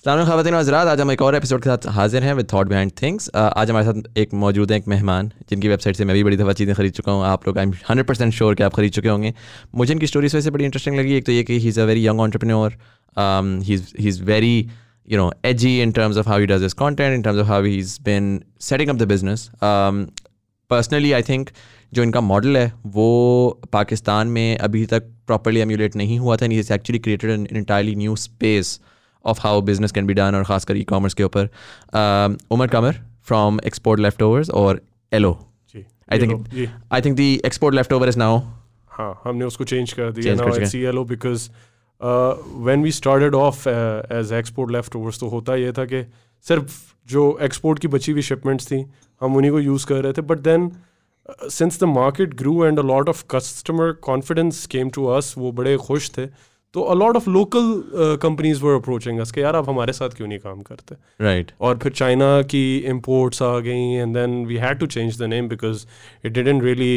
अस्सलाम ख़वातीन व हज़रात, आज हम एक और एपिसोड के साथ हाजिर हैं विद थॉट बिहाइंड थिंग्स। आज हमारे साथ एक मौजूद है एक मेहमान जिनकी वेबसाइट से मैं भी बड़ी दफ़ा चीज़ें खरीद चुका हूँ। आप लोग आई एम 100% श्योर कि आप खरीद चुके होंगे। मुझे इनकी स्टोरी इस वजह से बड़ी इंटरेस्टिंग लगी। एक तो ये कि he is a very young entrepreneur, he is very edgy in terms of how he does his content, in terms of how he's been setting up the business. Personally I think जो इनका model है वो पाकिस्तान में अभी तक properly emulate नहीं हुआ था, and he has actually created an entirely new space of how business can be done, और ख़ासकर e-commerce के ऊपर। उमर कमर from Export Leftovers और Elo. I think the Export Leftover is now, हाँ, हमने उसको चेंज कर दिया, now it's Elo, because when we started off as Export Leftovers तो होता ये था कि सिर्फ जो एक्सपोर्ट की बची हुई शिपमेंट्स थी हम उन्हीं को यूज़ कर रहे थे। But then since the market grew and a lot of customer confidence came to us, वो बड़े खुश थे, तो a lot of local companies were approaching us कि यार आप हमारे साथ क्यों नहीं काम करते, राइट। और फिर चाइना की इम्पोर्ट्स आ गई, and then we had to change the name because it didn't really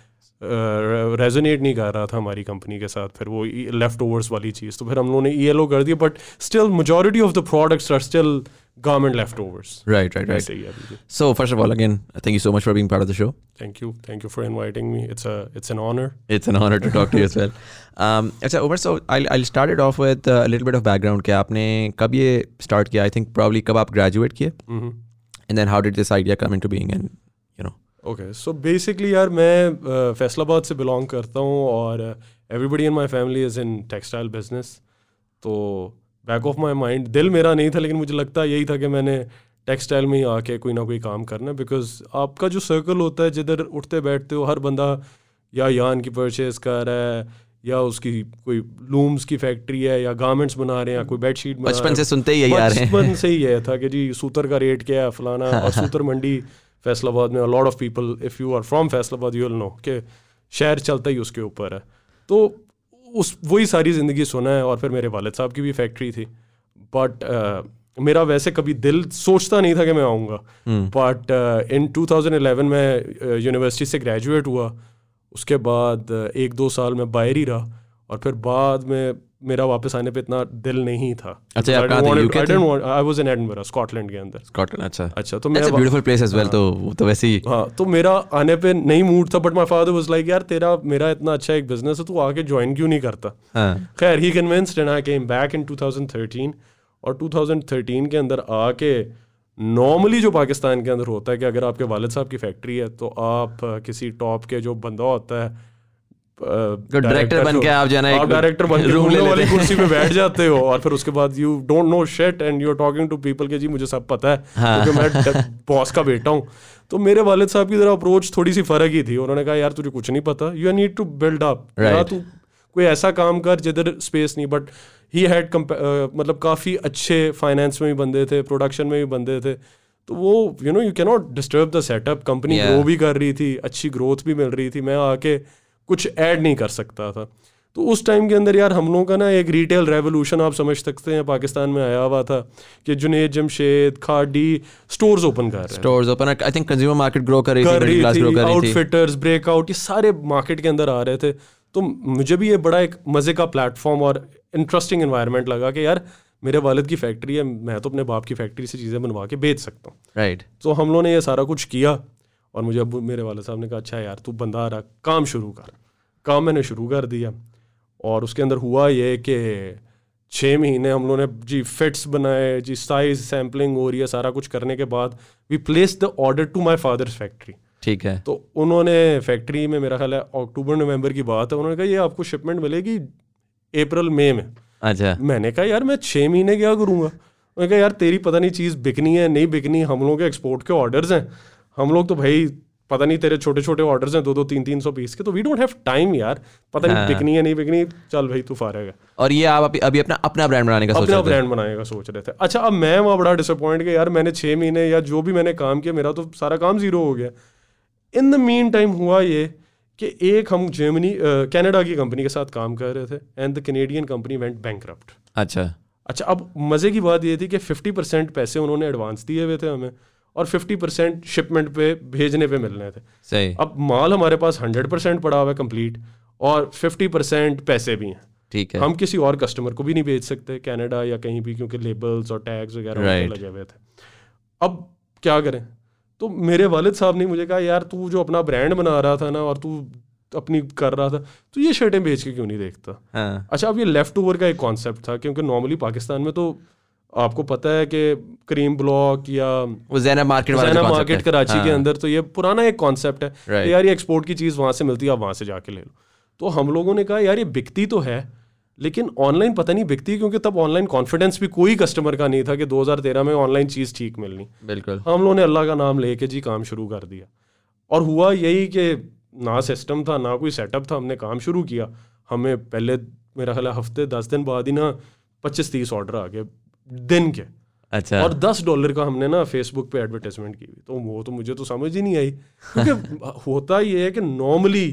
resonate नहीं कर रहा था हमारी कंपनी के साथ, फिर वो लेफ्ट ओवर्स वाली चीज़, तो फिर हम लोगों ने ELO कर दिया। But still majority of the products are still garment leftovers. Right. So first of all, again, thank you so much for being part of the show. Thank you for inviting me. It's an honor. It's an honor to talk to you as well. अच्छा Umar, so I'll start it off with a little bit of background कि आपने कब ये start किया? I think probably कब आप graduate किए? And then how did this idea come into being, and you know? Okay, so basically यार मैं फैसलाबाद से belong करता हूँ, और everybody in my family is in textile business, तो बैक ऑफ माई माइंड दिल मेरा नहीं था, लेकिन मुझे लगता यही था कि मैंने टेक्सटाइल में ही आके कोई ना कोई काम करना, बिकॉज आपका जो सर्कल होता है जिधर उठते बैठते हो, हर बंदा या यान की परचेज कर रहा है, या उसकी कोई लूम्स की फैक्ट्री है, या गारमेंट्स बना रहे हैं, या कोई बेडशीट बना रहे हैं। बचपन से सुनते ही यही आ रहे हैं। बचपन से ही यह था कि जी सूतर का रेट क्या है, फलाना। और सूतर मंडी फैसलाबाद में, lot of people if you are from Faisalabad you will know कि शहर चलता ही उसके ऊपर है। तो वही सारी ज़िंदगी सुना है, और फिर मेरे वालिद साहब की भी फैक्ट्री थी। बट मेरा वैसे कभी दिल सोचता नहीं था कि मैं आऊँगा। बट इन 2011 में यूनिवर्सिटी से ग्रेजुएट हुआ, उसके बाद 1-2 साल में बाहर ही रहा, और फिर बाद में मेरा वापस आने पे इतना दिल नहीं था। अच्छा, आप कहाँ थे? UK थे? I was in Edinburgh, Scotland के अंदर। स्कॉटलैंड, अच्छा, तो मैं ब्यूटीफुल प्लेस एज वेल, तो वैसे ही। हाँ, तो मेरा आने पे नहीं मूड था, but my father was like यार मेरा इतना अच्छा एक बिजनेस है, तू आके ज्वाइन क्यों नहीं करता। खैर he convinced, and I came back in 2013, और 2013 के अंदर आके नॉर्मली जो पाकिस्तान के अंदर होता है कि अगर आपके वालिद साहब की फैक्ट्री है तो आप किसी टॉप के जो बंदा होता है डायरेक्टर बन के आप डायरेक्टर बन के रूम वाली कुर्सी पे बैठ जाते हो, और फिर उसके बाद you don't know shit and you are talking to people के जी मुझे सब पता है क्योंकि मैं बॉस का बेटा हूँ। तो मेरे वालिद साहब की तरह अप्रोच थोड़ी सी फर्क ही थी। उन्होंने कहा यार तुझे कुछ नहीं पता, you need to build up, तू कोई ऐसा काम कर जिधर स्पेस नहीं। बट ही हैड मतलब काफ़ी अच्छे फाइनेंस में भी बंदे थे, प्रोडक्शन में भी बंदे थे, तो वो you can not disturb the setup. Company grow भी कर रही थी, अच्छी ग्रोथ भी मिल रही थी, मैं आके कुछ ऐड नहीं कर सकता था। तो उस टाइम के अंदर यार हम लोगों का ना एक रिटेल रेवोल्यूशन आप समझ सकते हैं पाकिस्तान में आया हुआ था कि जुनेद जमशेद खाडी स्टोर्स ओपन कर रहे हैं, I think consumer market grow कर रही थी, आउटफिटर्स, ब्रेकआउट, ये सारे मार्केट के अंदर आ रहे थे। तो मुझे भी ये बड़ा एक मज़े का प्लेटफॉर्म और इंटरेस्टिंग एनवायरनमेंट लगा कि यार मेरे वालिद की फैक्ट्री है, मैं तो अपने बाप की फैक्ट्री से चीज़ें बनवा के बेच सकता हूँ। राइट। तो हम लोगों ने ये सारा कुछ किया, और मुझे अब मेरे वालिद साहब ने कहा अच्छा यार तू बंदा आ रहा, काम शुरू कर। काम मैंने शुरू कर दिया, और उसके अंदर हुआ ये कि 6 महीने हम लोगों ने जी फिट्स बनाए, जी साइज सैम्पलिंग हो रही है, सारा कुछ करने के बाद we place the order to my father's factory. ठीक है। तो उन्होंने फैक्ट्री में, मेरा ख्याल है अक्टूबर-नवंबर की बात है, उन्होंने कहा ये आपको शिपमेंट मिलेगी अप्रैल-मई में। अच्छा। मैंने कहा यार मैं 6 महीने क्या करूँगा। उन्होंने कहा यार तेरी पता नहीं चीज़ बिकनी है नहीं बिकनी, हम लोगों के एक्सपोर्ट के ऑर्डर्स हैं, हम लोग तो भाई पता नहीं तेरे छोटे छोटे ऑर्डर्स हैं 200, 300 पीस के, तो वी डोंट हैव टाइम यार, पता नहीं बिकनी है नहीं बिकनी, चल भाई तू फारेगा। और ये आप अभी अपना ब्रांड बनाने का सोच रहे थे। अच्छा, अब मैं वहाँ बड़ा डिसअपॉइंट कि यार मैंने 6 महीने या जो भी मैंने काम किया, मेरा तो सारा काम जीरो हो गया। इन द मीन टाइम हुआ ये कि एक हम कनाडा की कंपनी के साथ काम कर रहे थे, and the Canadian company went bankrupt. अच्छा, अब मज़े की बात ये थी कि 50% पैसे उन्होंने एडवांस दिए हुए थे हमें, और 50% शिपमेंट पे भेजने पे मिलने थे। सही। अब माल हमारे पास 100% पड़ा हुआ है कंप्लीट, और 50% पैसे भी हैं। ठीक है, हम किसी और कस्टमर को भी नहीं भेज सकते कनाडा या कहीं भी, क्योंकि लेबल्स और टैग्स वगैरह लगे हुए थे। अब क्या करें? तो मेरे वालिद साहब ने मुझे कहा, यार तू जो अपना ब्रांड बना रहा था ना और तू अपनी कर रहा था, तो ये शर्टें बेच के क्यों नहीं देखता? हाँ. अच्छा, अब ये लेफ्ट ओवर का एक कॉन्सेप्ट था, क्योंकि नॉर्मली पाकिस्तान में तो आपको पता है कि क्रीम ब्लॉक या ज़ैनब मार्केट कराची के अंदर, तो ये पुराना एक कॉन्सेप्ट है यार, ये एक्सपोर्ट की चीज़ वहाँ से मिलती है, आप वहाँ से जाके ले लो। तो हम लोगों ने कहा यार ये बिकती तो है, लेकिन ऑनलाइन पता नहीं बिकती, क्योंकि तब ऑनलाइन कॉन्फिडेंस भी कोई कस्टमर का नहीं था कि 2013 में ऑनलाइन चीज़ ठीक मिलनी। बिल्कुल, हम लोगों ने अल्लाह का नाम लेके जी काम शुरू कर दिया, और हुआ यही कि ना सिस्टम था ना कोई सेटअप था, हमने काम शुरू किया। हमें पहले मेरा ख्याल हफ्ते 10 दिन बाद ही ना 25-30 ऑर्डर आ गए दिन के। अच्छा, और $10 का हमने ना फेसबुक पे एडवर्टाइजमेंट की हुई, तो वो तो मुझे तो समझ ही नहीं आई, क्योंकि होता ये है कि नॉर्मली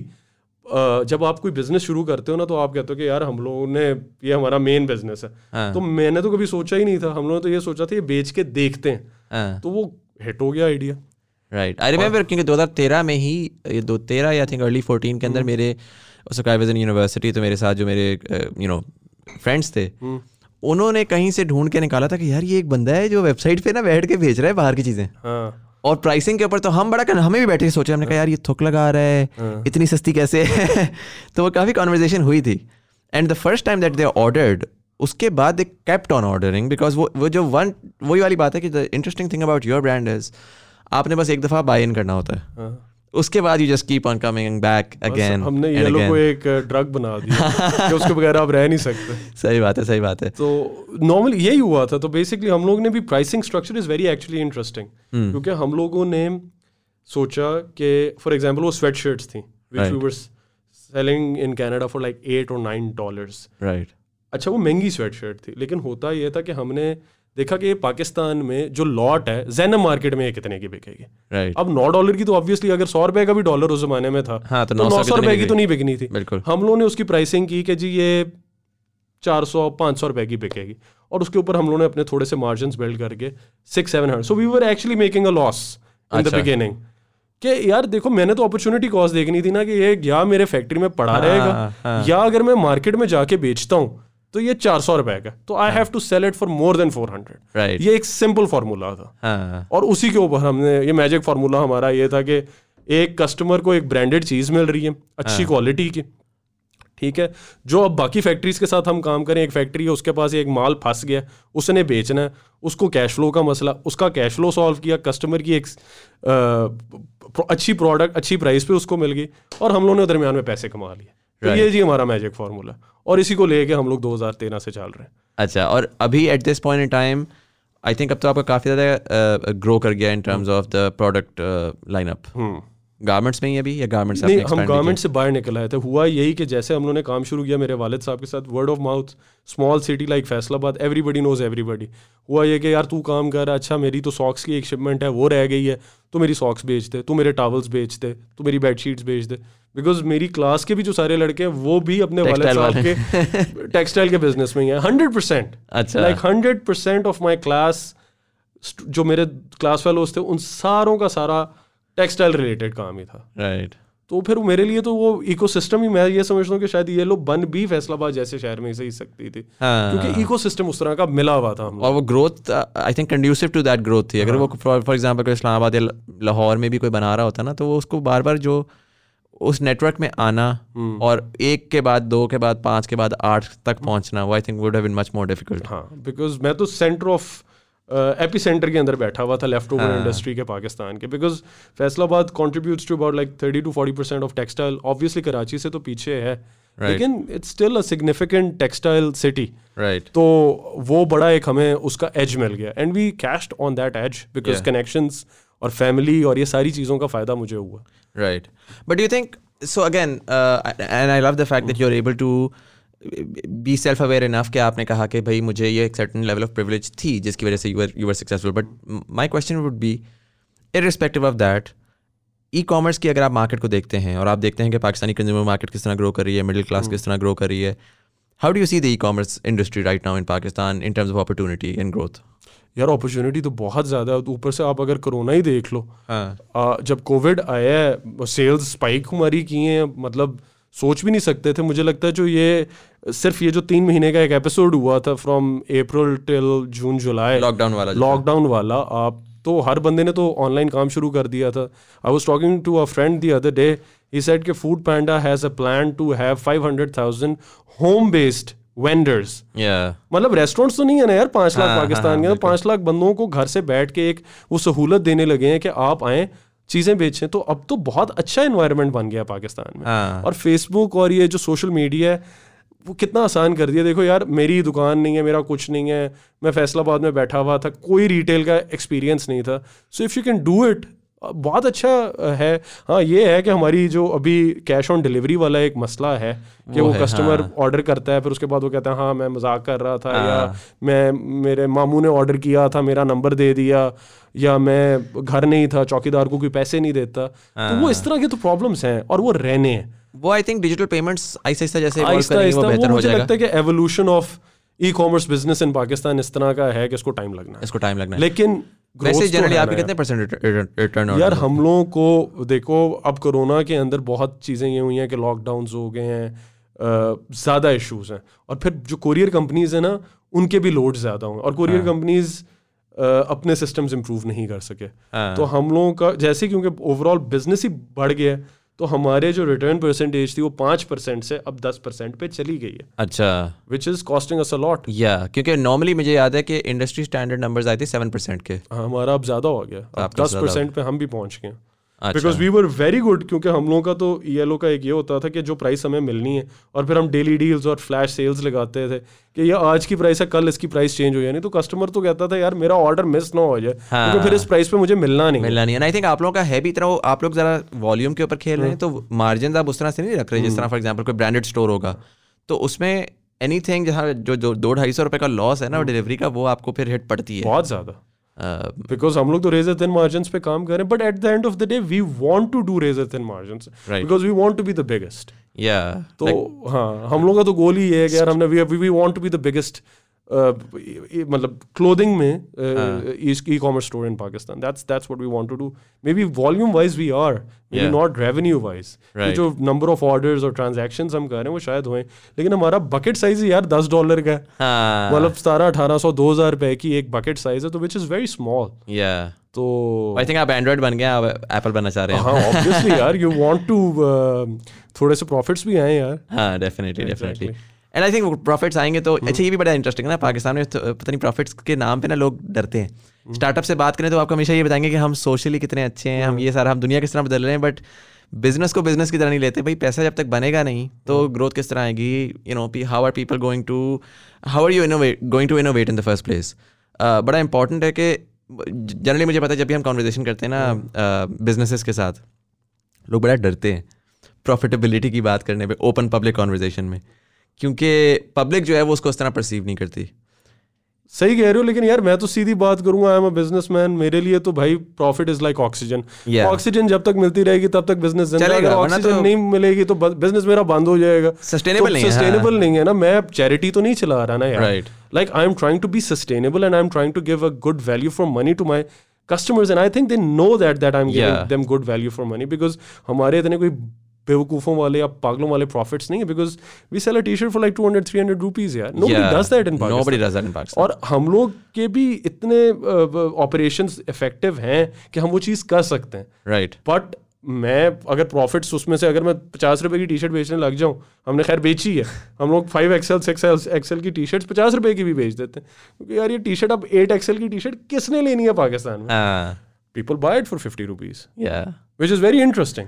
जब आप कोई बिजनेस शुरू करते हो ना, तो आप कहते हो कि यार हम लोगों ने ये हमारा मेन बिजनेस है। हाँ. तो मैंने तो कभी सोचा ही नहीं था, हम लोगों ने तो ये सोचा था ये बेच के देखते हैं। हाँ. तो वो हिट हो गया आइडिया। राइट, आई रिमेंबर, क्योंकि 2013 में ही, 2013 या थिंक अर्ली 14 के अंदर मेरे उस आई वाज इन यूनिवर्सिटी, तो मेरे साथ जो मेरे फ्रेंड्स थे, उन्होंने कहीं से ढूंढ के निकाला था कि यार ये एक बंदा है जो वेबसाइट पे ना बैठ के भेज रहा है बाहर की चीज़ें। हाँ. और प्राइसिंग के ऊपर तो हम हमें भी बैठे के सोचे, हमने कहा यार ये थुक लगा रहा है, इतनी सस्ती कैसे है? तो वो काफ़ी कॉन्वर्जेशन हुई थी। And the first time that they ordered, उसके बाद they kept on ordering, because वो जो वही वाली बात है कि the interesting thing about your brand is आपने बस एक दफ़ा बाय इन करना होता है, उसके बाद you just keep on coming back again. हमने ये लोग को एक ड्रग बना दिया कि उसके बगैर आप रह नहीं सकते। सही बात है, सही बात है। तो नॉर्मली यही हुआ था। तो बेसिकली हम लोग ने भी, pricing structure is very actually interesting, क्योंकि हम लोगों ने सोचा कि फॉर एग्जांपल वो स्वेट शर्ट्स थी which we were selling in Canada for like $8 or $9। Right, अच्छा, वो महंगी स्वेट शर्ट थी, लेकिन होता ये था कि हमने देखा कि पाकिस्तान में जो लॉट है ज़ैनब मार्केट में ये कितने की बिकेगी। राइट, अब $9 की तो ऑब्वियसली, अगर $100 का भी डॉलर उस जमाने में था, हाँ, तो $900 की तो नहीं बिकनी थी। बिल्कुल, हम लोगों ने उसकी प्राइसिंग की कि जी ये $400-500 की बिकेगी, और उसके ऊपर हम लोगों ने अपने थोड़े से मार्जिन बिल्ड करके 600-700, so we were actually making a loss in the beginning. कि यार देखो, मैंने तो अपॉर्चुनिटी कॉस्ट देखनी थी ना, कि ये या मेरे फैक्ट्री में पड़ा रहेगा, या अगर मैं मार्केट में जाके बेचता हूँ तो ये $400 का, तो I have to sell it for more than 400। Right, ये एक सिंपल फार्मूला था। और उसी के ऊपर हमने, ये मैजिक फार्मूला हमारा ये था कि एक कस्टमर को एक ब्रांडेड चीज़ मिल रही है अच्छी क्वालिटी की, ठीक है, जो अब बाकी फैक्ट्रीज के साथ हम काम करें, एक फैक्ट्री है उसके पास एक माल फंस गया, उसने बेचना है, उसको कैश फ्लो का मसला, उसका कैश फ्लो सॉल्व किया, कस्टमर की एक अच्छी प्रोडक्ट अच्छी प्राइस पे उसको मिल गई, और हम लोगों ने दरमियान में पैसे कमा लिए। तो ये जी हमारा मैजिक फार्मूला, और इसी को लेके हम लोग 2013 से चल रहे हैं। अच्छा, और अभी at this point in time I think अब तो आपका काफ़ी ज़्यादा ग्रो कर गया in terms of the product lineup. Garments में ही अभी, या गारमेंट्स नहीं, हम गारमेंट्स से बाहर निकल आए थे। हुआ यही कि जैसे हम लोगों ने काम शुरू किया मेरे वालिद साहब के साथ, word of mouth, small city like Faisalabad, everybody knows everybody. हुआ ये कि यार तू काम कर, अच्छा मेरी तो सॉक्स की एक शिपमेंट है वो रह गई है, तो मेरी सॉक्स बेच दे, तू मेरे टॉवल्स बेच दे, तू मेरी बेडशीट्स बेच दे। बिकॉज मेरी क्लास के भी जो सारे लड़के हैं वो भी अपने वालिद साहब के टेक्सटाइल के बिजनेस में ही है 100%। अच्छा, लाइक 100% ऑफ माई क्लास, जो मेरे क्लास फेलोज थे, उन सारों का सारा टेक्सटाइल रिलेटेड काम ही था। राइट, तो फिर मेरे लिए तो वो इकोसिस्टम ही, मैं ये समझता हूँ कि शायद ये लोग बन भी फैसलाबाद जैसे शहर में ही सही सकती थी, क्योंकि इकोसिस्टम उस तरह का मिला हुआ था हम, और वो growth I think conducive to that growth थी। अगर वो फॉर एग्जांपल कोई इस्लामाबाद या लाहौर में भी कोई बना रहा होता ना, तो वो उसको बार बार जो उस नेटवर्क में आना और 1 के बाद 2 के बाद 5 के बाद 8 तक पहुंचना, वो I think would have been much more difficult. हाँ, बिकॉज मैं तो सेंटर ऑफ एपी सेंटर के अंदर बैठा हुआ था लेफ्ट ओवर इंडस्ट्री के पाकिस्तान के, because Faisalabad contributes to about like 30-40% of textile. Obviously Karachi से तो पीछे है, लेकिन it's still a significant textile city. Right, तो वो बड़ा एक हमें उसका एज मिल गया, and we cashed on that edge because connections और फैमिली और ये सारी चीज़ों का फ़ायदा मुझे हुआ। Right, but you think so again, and I love the fact that you are able to be self aware enough कि आपने कहा कि भाई मुझे ये एक सर्टन लेवल ऑफ प्रिविलेज थी जिसकी वजह से you were successful. But my question would be, irrespective of that, e commerce की अगर आप मार्केट को देखते हैं और आप देखते हैं कि पाकिस्तानी कंज्यूमर मार्केट किस तरह ग्रो कर रही है, मिडिल क्लास किस तरह ग्रो कर रही है, how do you see the e commerce industry right now in Pakistan in terms of opportunity and growth? यार अपॉर्चुनिटी तो बहुत ज़्यादा है। ऊपर से आप अगर कोरोना ही देख लो, जब कोविड आया है, सेल्स स्पाइक हमारी की हैं, मतलब सोच भी नहीं सकते थे। मुझे लगता है जो ये सिर्फ ये जो 3 महीने का एक एपिसोड हुआ था from April till June July, lockdown वाला, आप तो हर बंदे ने तो ऑनलाइन काम शुरू कर दिया था। I was talking to a friend the other day, he said कि Food Panda has a plan to have 500,000 home based vendors. मतलब रेस्टोरेंट्स तो नहीं है ना यार 5 लाख पाकिस्तान के, 5 लाख बंदों को घर से बैठ के एक वो सहूलत देने लगे हैं कि आप आएँ चीज़ें बेचें। तो अब तो बहुत अच्छा एनवायरनमेंट बन गया पाकिस्तान में। और फेसबुक और ये जो सोशल मीडिया है वो कितना आसान कर दिया। देखो यार, मेरी दुकान नहीं है, मेरा कुछ नहीं है, मैं फैसलाबाद में बैठा हुआ था, कोई रिटेल का एक्सपीरियंस नहीं था। So if you can do it, बहुत अच्छा है। हाँ, ये है कि हमारी जो अभी कैश ऑन डिलीवरी वाला एक मसला है कि वो कस्टमर ऑर्डर करता है, फिर उसके बाद वो कहता है हाँ मैं मजाक कर रहा था, या मेरे मामू ने ऑर्डर किया था, मेरा नंबर दे दिया, या मैं घर नहीं था, चौकीदार को कोई पैसे नहीं देता। तो वो इस तरह के तो प्रॉब्लम्स हैं और वो रहने हैं। वो आई थिंक डिजिटल पेमेंट्स आहिस्ता जैसे मुझे लगता है कि evolution of e commerce business in Pakistan इस तरह का है कि इसको टाइम लगना है। लेकिन वैसे जनरली आपके कितने परसेंट रिटर्न यार हम लोगों को देखो, अब कोरोना के अंदर बहुत चीज़ें ये हुई हैं कि लॉकडाउन्स हो गए हैं, ज़्यादा इश्यूज हैं, और फिर जो कोरियर कंपनीज हैं ना उनके भी लोड ज़्यादा हुए, और कोरियर कंपनीज अपने सिस्टम्स इम्प्रूव नहीं कर सके। तो हम लोगों का जैसे क्योंकि ओवरऑल बिजनेस ही बढ़ गया है, तो हमारे जो रिटर्न परसेंटेज थी वो 5% से अब 10% पे चली गई है। अच्छा, which is costing us a lot. या क्योंकि नॉर्मली मुझे याद है कि इंडस्ट्री स्टैंडर्ड नंबर्स आए थे 7% के। हमारा अब ज्यादा हो गया, अब 10% पे हम भी पहुंच गए। Because we were very good, क्योंकि हम लोगों का तो ELO का एक ये होता था कि जो प्राइस हमें मिलनी है, और फिर हम डेली डील्स और फ्लैश सेल्स लगाते थे कि ये आज की प्राइस है, कल इसकी प्राइस चेंज हो जाए। नहीं तो कस्टमर तो कहता था यार मेरा ऑर्डर मिस ना हो जाए, क्योंकि फिर इस प्राइस पे मुझे मिलना नहीं है। आई थिंक आप लोगों का है भी इतना, आप लोग जरा वॉल्यूम के ऊपर खेल रहे हैं, तो मार्जिन आप उस तरह से नहीं रख रहे। जिस तरह फॉर एग्जाम्पल कोई ब्रांडेड स्टोर होगा तो उसमें एनीथिंग जहाँ जो 200-250 रुपये का लॉस है ना डिलीवरी का, वो आपको फिर हिट पड़ती है बहुत ज़्यादा। बिकॉज हम लोग तो रेजर थिन मार्जिन्स पे काम कर रहे हैं, but at the end of the day we want to do razor thin margins because we want to be the biggest. तो हाँ, हम लोग का तो गोल ही है कि यार हमने we want to be the biggest, मतलब क्लोथिंग में e commerce store in Pakistan. That's what we want to do. Maybe volume wise we are, maybe not revenue wise. जो नंबर ऑफ ऑर्डर्स और transactions हम कर रहे हैं वो शायद हुए, लेकिन हमारा बकेट साइज यार $10 का है। मतलब 1700-1800 $2000 रुपए की एक बकेट साइज है, तो विच इज वेरी स्मॉल। तो आई थिंक आप एंड्रॉइड बन गए, आप एप्पल बनना चाह रहे हैं। हाँ ऑब्वियसली यार, यू वांट टू थोड़े से प्रॉफिट्स भी आए यार। हाँ definitely. And I think profits आएंगे तो अच्छा, ये भी बड़ा इंटरेस्टिंग है ना, पाकिस्तान में पता नहीं प्रॉफिट्स के नाम पे ना लोग डरते हैं। स्टार्टअप से बात करें तो आपको हमेशा ये बताएंगे कि हम सोशली कितने अच्छे हैं, हम ये सारा, हम दुनिया किस तरह बदल रहे हैं, बट बिजनेस को बिजनेस की तरह नहीं लेते। भाई पैसा जब तक बनेगा नहीं तो ग्रोथ किस तरह आएगी? You know, how are people going to, how are you going to innovate in the first place? बड़ा इंपॉर्टेंट है कि जनरली मुझे पता है जब भी हम कॉन्वर्जेशन करते हैं ना बिजनेसेस के साथ, लोग बड़ा डरते हैं प्रॉफिटेबिलिटी की बात करने पे ओपन पब्लिक कॉन्वर्जेशन में, क्योंकि पब्लिक जो है वो उसको उस तरह परसीव नहीं करती। सही कह रहे हो, लेकिन यार मैं तो सीधी बात करूंगा, आई एम अ बिजनेसमैन, मेरे लिए तो भाई profit is like oxygen. Oxygen जब तक मिलती रहेगी तब तक बिजनेस चलेगा, ऑक्सीजन नहीं मिलेगी तो बिजनेस मेरा बंद हो जाएगा। सस्टेनेबल नहीं है ना, मैं चैरिटी तो नहीं चला रहा ना यार। Like I am trying to be sustainable and I am trying to give a good value for money to my customers, and I think they know that I'm giving them good value for money, because हमारे इतने कोई बेवकूफ़ों वाले या पागलों वाले profits नहीं है, because we sell a T-shirt for like 200-300 rupees यार। Nobody does that in Pakistan. और हम लोग के भी इतने ऑपरेशंस इफेक्टिव हैं कि हम वो चीज़ कर सकते हैं, राइट। बट मैं अगर प्रॉफिट्स उसमें से अगर मैं 50 रुपए की टी-शर्ट बेचने लग जाऊं, हमने खैर बेची है, हम लोग 5XL 6XL की टी-शर्ट्स 50 रुपए की भी बेच देते हैं, क्योंकि यार ये टी-शर्ट अब 8XL की टी-शर्ट किसने लेनी है पाकिस्तान में? People buy it for 50 rupees. Yeah. Which is very interesting.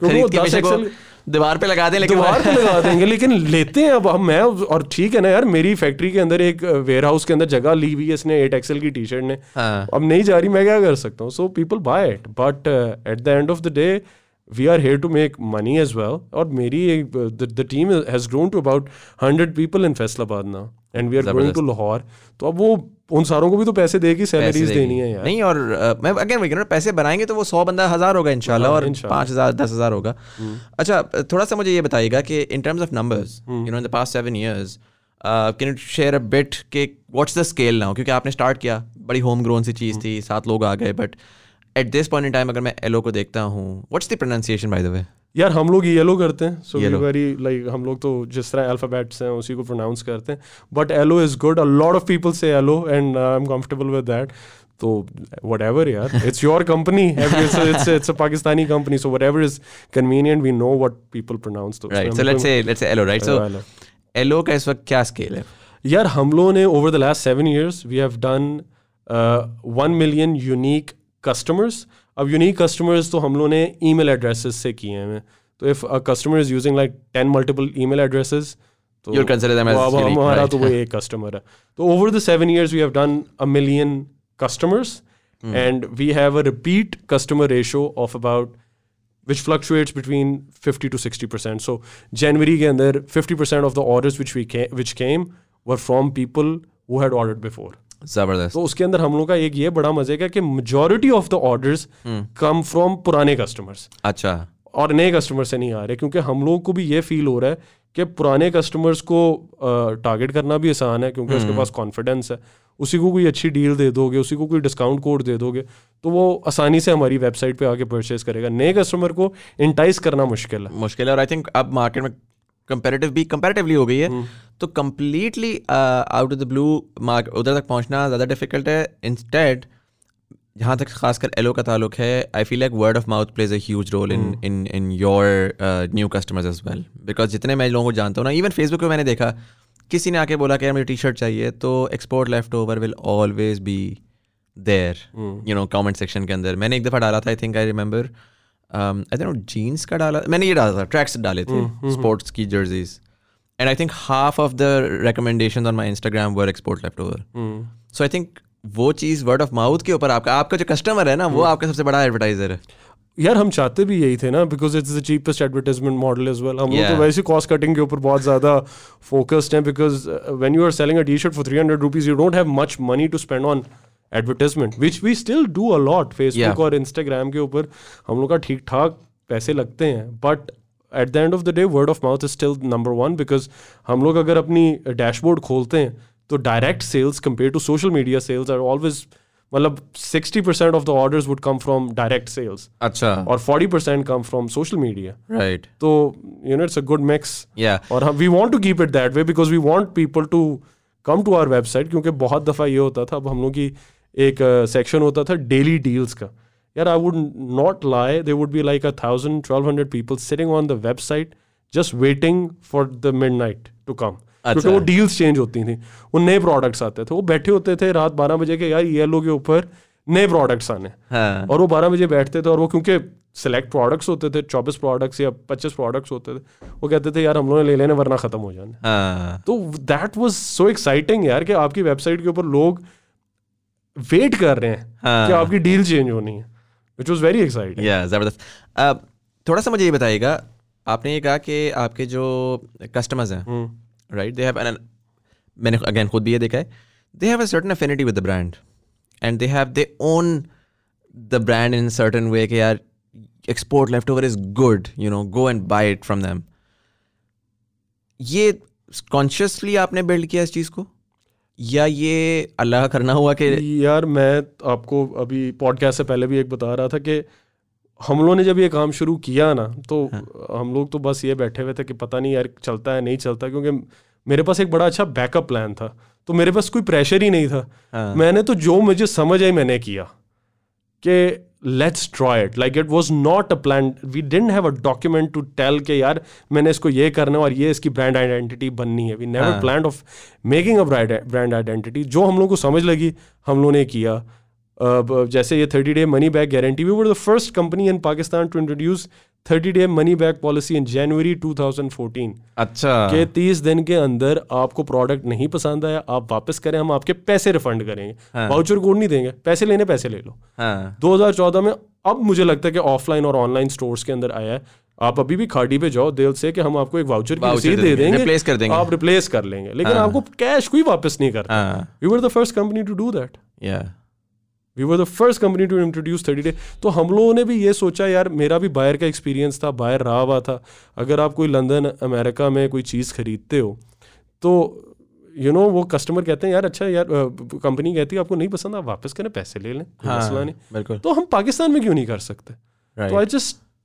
दीवार पे लगा दें, लेकिन लेते हैं। अब मैं, और ठीक है ना यार, मेरी फैक्ट्री के अंदर एक वेयर हाउस के अंदर जगह ली हुई है इसने 8XL की टी-शर्ट ने, अब नहीं जा रही, मैं क्या कर सकता हूँ? So people buy it, but at the end of the day we are here to make money as well. और मेरी the team has grown to about 100 people इन Faisalabad now, and we are going to Lahore. तो अब वो उन सारों को भी तो पैसे देगी, सैलरीज देनी है यार। नहीं, और मैं अगेन वही कह रहा हूं, पैसे बनाएंगे तो वो 100 बंदा 1000 होगा इंशाल्लाह, और 5000 10,000 होगा। अच्छा, थोड़ा सा मुझे ये बताइएगा कि in terms of numbers, you know, in the past 7 years, can you share a bit के व्हाट्स द स्केल नाउ? क्योंकि आपने स्टार्ट किया, बड़ी होम ग्रोन सी चीज़ थी, 7 लोग आ गए, but at this point in time अगर मैं एलो को देखता हूँ, what's the pronunciation by the way? यार हम लोग येलो करते हैं, सो वेरी लाइक हम लोग तो जिस तरह अल्फाबेट्स हैं उसी को प्रोनाउंस करते हैं, but yellow is good. A lot of people से yellow and I am comfortable with that. तो whatever यार, it's your company, it's a Pakistani company, so whatever is convenient, we know what people pronounce those. Right, so let's say Elo, right? So Elo का इस वक्त क्या scale है? यार हम लोगों ने over the last 7 years we have done 1 million unique customers. अब unique customers तो हम लोगों ने email addresses से किए हैं. तो if a customer is using like 10 multiple email addresses, तो you'll consider them as unique, हमारा right? तो वो एक customer है. तो over the 7 years we have done 1 million customers, and we have a repeat customer ratio of about, which fluctuates between 50 to 60%. So January के अंदर 50% of the orders which came were from people who had ordered before. जबरदस्त. तो उसके अंदर हम लोग का एक ये बड़ा मजे का कि majority of the orders come from पुराने customers. अच्छा. और नए कस्टमर से नहीं आ रहे, क्योंकि हम लोग को भी ये फील हो रहा है कि पुराने कस्टमर्स को टारगेट करना भी आसान है, क्योंकि उसके पास कॉन्फिडेंस है. उसी को कोई अच्छी डील दे दोगे, उसी को कोई डिस्काउंट कोड दे दोगे, तो वो आसानी से हमारी वेबसाइट पे आके परचेज करेगा. नए कस्टमर को इंटाइस करना मुश्किल है. और आई थिंक अब मार्केट में कंपैरेटिवली हो गई है, तो completely out of the blue market उधर तक पहुंचना ज़्यादा डिफिकल्ट है. इंस्टेड जहाँ तक खासकर एलो का ताल्लुक है, I feel like word of mouth plays a huge role in your new customers as well. Because जितने मैं लोगों को जानता हूँ ना, इवन फेसबुक पे मैंने देखा किसी ने आके बोला कि यार मुझे टी शर्ट चाहिए, तो export left over will always be there, you know, comment section के अंदर. मैंने एक दफ़ा डाला था, I think I remember, I think jeans का डाला, मैंने ये डाला था, ट्रैक्स डाले थे, स्पोर्ट्स की jerseys, and I think half of the recommendations on my Instagram were export left over. So I think वो चीज़ वर्ड ऑफ माउथ के ऊपर आपका जो कस्टमर है ना, वो आपका सबसे बड़ा एडवर्टाइजर है. यार हम चाहते भी यही थे ना, because it's the cheapest advertisement model as well. हम लोग तो वैसे कॉस्ट कटिंग के ऊपर बहुत ज़्यादा फोकस्ड हैं, because when you are selling a T shirt for 300 rupees, you don't have much money to spend on advertisement, which we still do a lot. Facebook और इंस्टाग्राम के ऊपर हम लोग का ठीक ठाक पैसे लगते हैं, but at the end of the day word of mouth is still number 1, because हम लोग अगर अपनी डैशबोर्ड खोलते हैं तो direct sales compare to social media sales are always, मतलब 60% of the orders would come from direct sales. अच्छा. और 40% come from social media. Right. तो you know it's a good mix. Yeah. और we want to keep it that way because we want people to come to our website, क्योंकि बहुत दफ़ा ये होता था, अब हम लोग की एक सेक्शन होता था डेली डील्स का. यार I would not lie, there would be like 1,000-1,200 people sitting on the website just waiting for the midnight to come. क्योंकि वो डील्स चेंज होती थी, वो नए प्रोडक्ट्स आते थे, वो बैठे होते थे रात 12 बजे के, यार येलो के ऊपर नए प्रोडक्ट्स आने. हाँ. और वो 12 बजे बैठते थे, और वो क्योंकि सिलेक्ट प्रोडक्ट्स होते थे, 24 प्रोडक्ट्स या 25 प्रोडक्ट्स होते थे, वो कहते थे यार हम लोगों ने ले लेने वरना ख़त्म हो जाने. हाँ. तो दैट वाज सो एक्साइटिंग यार, कि आपकी वेबसाइट के ऊपर लोग वेट कर रहे हैं कि आपकी डील चेंज होनी है, विच वॉज वेरी एक्साइटिंग. ज़बरदस्त. थोड़ा सा मुझे ये बताइएगा, आपने ये कहा कि आपके जो कस्टमर्स हैं, right, they have मैंने again खुद भी ये देखा है, they have a certain affinity with the brand and they own the brand in a certain way कि यार export leftover is good, you know, go and buy it from them. ये consciously आपने build किया इस चीज़ को, या ये अल्लाह का करना हुआ कि? यार मैं आपको अभी पॉडकास्ट से पहले भी एक बता रहा था कि हम लोगों ने जब ये काम शुरू किया ना, तो हम लोग तो बस ये बैठे हुए थे कि पता नहीं यार चलता है नहीं चलता, क्योंकि मेरे पास एक बड़ा अच्छा बैकअप प्लान था, तो मेरे पास कोई प्रेशर ही नहीं था. मैंने तो जो मुझे समझ आई मैंने किया कि let's try it. Like it was not a plan, we didn't have a document to tell के यार मैंने इसको ये करना है और ये इसकी ब्रांड आइडेंटिटी बननी है. We never planned of making a brand identity. जो हम लोग को समझ लगी हम लोगों ने किया. जैसे ये 30-day money back guarantee, we were the first company in Pakistan to introduce 30-day money back policy in January 2014. अच्छा. कि 30 दिन के अंदर आपको प्रोडक्ट नहीं पसंद आया, आप वापस करें, हम आपके पैसे रिफंड करेंगे. वाउचर कोड नहीं देंगे, पैसे लेने पैसे ले लो. 2014 में अब मुझे लगता है कि ऑफलाइन और ऑनलाइन स्टोर्स के अंदर आया है. आप अभी भी खाड़ी पे जाओ, दिल से कि हम आपको एक वाउचर की रसीद दे देंगे, रिप्लेस कर देंगे, आप रिप्लेस कर लेंगे, लेकिन आपको कैश कोई वापस नहीं करता. We were the first company to do that. We were the first company to introduce 30-day. तो हम लोगों ने भी ये सोचा यार, मेरा भी बायर का एक्सपीरियंस था, बायर रहा हुआ था. अगर आप कोई लंदन अमेरिका में कोई चीज़ खरीदते हो तो यू नो वो कस्टमर कहते हैं यार अच्छा यार, कंपनी कहती है आपको नहीं पसंद, आप वापस करें, पैसे ले लें, मसला नहीं. तो हम पाकिस्तान में क्यों नहीं कर सकते? तो आई जस्ट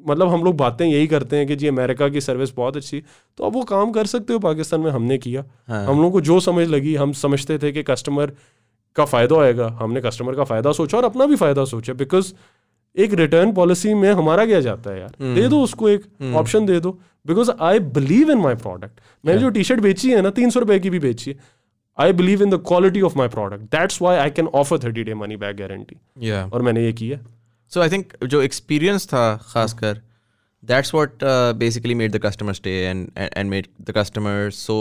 मतलब हम लोग बातें यही करते हैं कि जी अमेरिका की सर्विस बहुत अच्छी, तो अब वो काम कर सकते हो पाकिस्तान में, हमने किया। हम लोगों को जो समझ लगी, हम समझते थे कि कस्टमर का फ़ायदा होएगा, हमने कस्टमर का फ़ायदा सोचा और अपना भी फ़ायदा सोचा। बिकॉज एक रिटर्न पॉलिसी में हमारा क्या जाता है यार, दे दो उसको एक ऑप्शन दे दो, because I believe in my product. मैंने जो टी शर्ट बेची है ना, 300 रुपए की भी बेची है, I believe in the quality of my product, that's why I can offer 30 day money back guarantee, और मैंने ये किया। सो आई थिंक जो एक्सपीरियंस था खासकर, that's what basically made the customer stay and made the customer so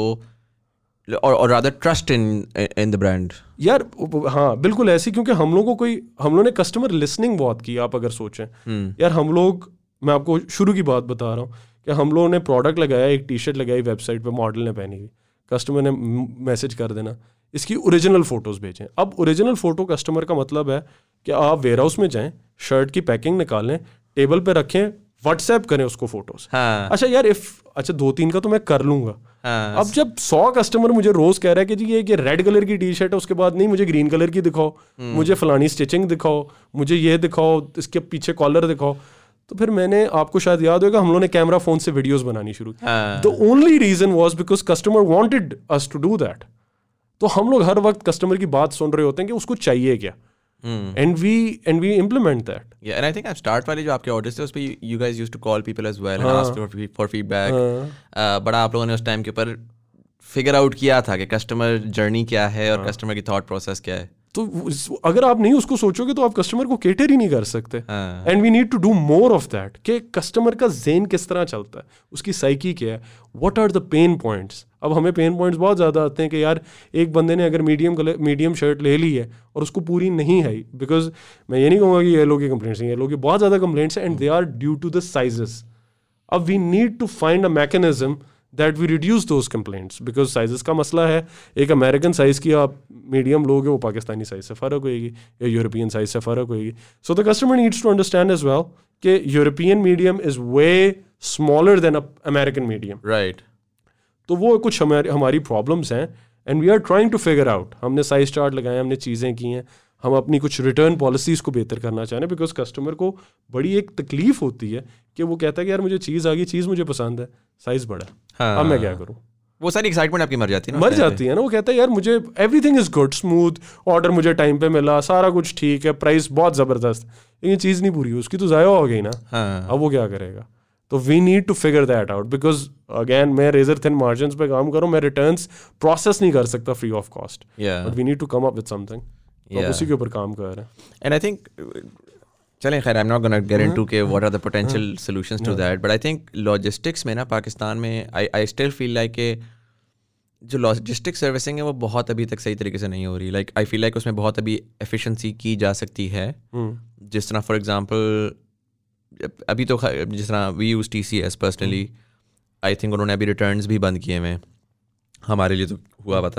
और rather trust in the brand. यार हाँ बिल्कुल ऐसी, क्योंकि हम लोगों ने कस्टमर लिसनिंग बहुत की। आप अगर सोचें यार, हम लोग, मैं आपको शुरू की बात बता रहा हूँ कि हम लोगों ने प्रोडक्ट लगाया, एक टी शर्ट लगाई वेबसाइट पे, मॉडल ने पहनी हुई, कस्टमर ने मैसेज कर देना इसकी ओरिजिनल फ़ोटोज़ भेजें। अब ओरिजिनल फ़ोटो कस्टमर का मतलब है कि आप वेयर हाउस में जाएं, शर्ट की पैकिंग निकालें, टेबल पे रखें, व्हाट्सएप करें उसको फोटोज। हाँ। अच्छा यार, अच्छा 2-3 का तो मैं कर लूंगा। हाँ। अब जब 100 कस्टमर मुझे रोज कह रहा है कि जी ये रेड कलर की टी शर्ट है, उसके बाद नहीं मुझे ग्रीन कलर की दिखाओ, मुझे फलानी स्टिचिंग दिखाओ, मुझे ये दिखाओ, इसके पीछे कॉलर दिखाओ, तो फिर मैंने, आपको शायद याद होगा, हम लोगों ने कैमरा फोन से वीडियोस बनानी शुरू की। The only reason was because customer wanted us to do that. तो हम लोग हर वक्त कस्टमर की बात सुन रहे होते हैं कि उसको चाहिए क्या, and we implement that. Yeah, and I think at start वाले जो आपके ऑर्डर्स थे उस पे you guys used to call people as well and ask for feedback. बड़ा आप लोगों ने उस टाइम के ऊपर फिगर आउट किया था कि कस्टमर जर्नी क्या है और कस्टमर की थॉट प्रोसेस क्या है। तो अगर आप नहीं उसको सोचोगे तो आप कस्टमर को केटर ही नहीं कर सकते। And we need to do more of that, कि कस्टमर का ज़ेन किस तरह चलता है, उसकी साइकी क्या है, what are the pain points. अब हमें पेन पॉइंट्स बहुत ज़्यादा आते हैं कि यार एक बंदे ने अगर मीडियम शर्ट ले ली है और उसको पूरी नहीं है, बिकॉज मैं ये नहीं कहूँगा कि ये लोग की कंप्लेंट्स हैं, ये लोग की बहुत ज़्यादा कंप्लेंट्स हैं, and they are due to the sizes. अब we need to find a mechanism that we reduce those complaints, because sizes का मसला है। एक अमेरिकन साइज़ की आप मीडियम लोगे, वो पाकिस्तानी साइज़ से फ़र्क होएगी या यूरोपियन साइज़ से फ़र्क होएगी। So the customer needs to understand as well कि European medium is way smaller than American medium. Right. तो वो कुछ हमारी प्रॉब्लम्स हैं, and we are trying to figure out. हमने साइज चार्ट लगाए, हमने चीज़ें की हैं, हम अपनी कुछ रिटर्न पॉलिसीज़ को बेहतर करना चाह रहे हैं, बिकॉज कस्टमर को बड़ी एक तकलीफ होती है कि वो कहता है कि यार मुझे चीज़ आ गई, चीज़ मुझे पसंद है, साइज़ बड़ा, हाँ। अब मैं क्या करूँ। वो सारी एक्साइटमेंट आपकी मर जाती है ना, वो कहता है यार मुझे everything is good, smooth, order मुझे टाइम पे मिला, सारा कुछ ठीक है, प्राइस बहुत ज़बरदस्त, लेकिन चीज़ नहीं पूरी, उसकी तो ज़ाया हो गई ना। अब वो क्या करेगा। तो we need to figure that out, because again मैं रेजर थिन मार्जिन्स पे काम करूँ, मैं रिटर्न्स प्रोसेस नहीं कर सकता free of cost, but we need to come up with something. तो उसी के ऊपर काम कर रहे हैं। एंड आई थिंक, चलें खैर, I am not gonna get into के what are the potential solutions to that, but I think logistics में ना पाकिस्तान में आई स्टिल फील लाइक के जो लॉजिस्टिक सर्विसिंग है वो बहुत अभी तक सही तरीके से नहीं हो रही। लाइक आई फील लाइक उसमें बहुत अभी एफिशिएंसी की जा सकती है। जिस तरह फॉर एग्जांपल अभी तो जिस तरह we use TCS personally, I think उन्होंने अभी रिटर्न्स भी बंद किए हुए हमारे लिए, तो हुआ पता।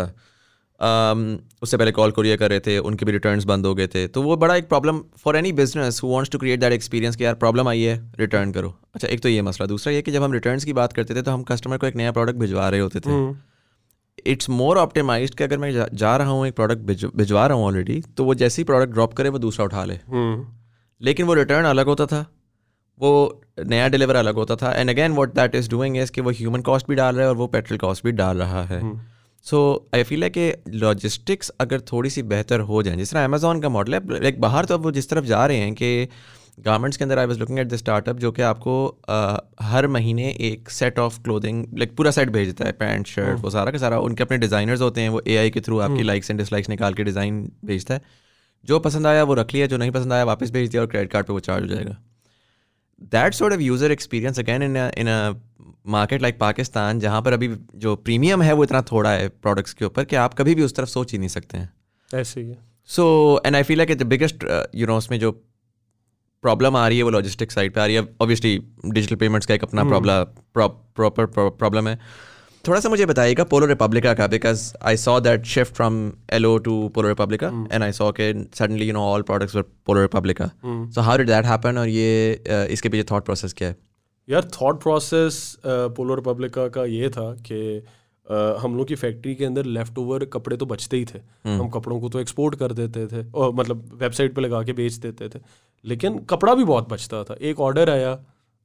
उससे पहले कॉल कोरियर कर रहे थे, उनके भी रिटर्न्स बंद हो गए थे। तो वो बड़ा एक problem for any business who wants to create that experience कि यार प्रॉब्लम आई है, रिटर्न करो। अच्छा, एक तो ये मसला। दूसरा ये कि जब हम रिटर्न्स की बात करते थे तो हम कस्टमर को एक नया प्रोडक्ट भिजवा रहे होते थे। इट्स मोर ऑप्टिमाइज्ड कि अगर मैं जा रहा हूँ, एक प्रोडक्ट भिजवा रहा हूँ ऑलरेडी, तो वो जैसे ही प्रोडक्ट ड्रॉप करे वो दूसरा उठा ले। लेकिन वो रिटर्न अलग होता था, वो नया डिलीवर अलग होता था। And again what that is doing is कि वो ह्यूमन कॉस्ट भी डाल रहा है और वो पेट्रोल कॉस्ट भी डाल रहा है। सो आई फील है कि लॉजिस्टिक्स अगर थोड़ी सी बेहतर हो जाए, जिस तरह अमेजोन का मॉडल है, लाइक बाहर तो अब वो जिस तरफ जा रहे हैं कि गारमेंट्स के अंदर, I was looking at the startup जो कि आपको हर महीने एक सेट ऑफ क्लोथिंग, लाइक पूरा सेट भेजता है, पैंट शर्ट, वो सारा का सारा। उनके अपने डिज़ाइनर्स होते हैं, वो AI के थ्रू आपकी लाइक्स एंड डिसलाइक्स निकाल के डिज़ाइन भेजता है। जो पसंद आया वो रख लिया, जो नहीं पसंद आया वापस भेज दिया और क्रेडिट कार्ड पे वो चार्ज हो जाएगा। That sort of user experience again in a market like Pakistan, जहाँ पर अभी जो प्रीमियम है वो इतना थोड़ा है प्रोडक्ट्स के ऊपर कि आप कभी भी उस तरफ सोच ही नहीं सकते हैं। ऐसे ही है। So and I feel like the biggest उसमें जो प्रॉब्लम आ रही है वो लॉजिस्टिक साइड पे आ रही है। ऑब्वियसली डिजिटल पेमेंट्स का एक अपना प्रॉपर प्रॉब्लम है। थोड़ा सा मुझे बताइएगा पोलो रिपब्लिका का, because I saw that shift from LO to Polo Republica and I saw के suddenly all products were Polo Republica. So how did that happen, और ये इसके पीछे थॉट प्रोसेस क्या है? यार थॉट प्रोसेस पोलो रिपब्लिका का ये था कि हम लोग की फैक्ट्री के अंदर लेफ्ट ओवर कपड़े तो बचते ही थे। हम कपड़ों को तो एक्सपोर्ट कर देते थे, और मतलब वेबसाइट पे लगा के बेच देते थे, लेकिन कपड़ा भी बहुत बचता था। एक ऑर्डर आया,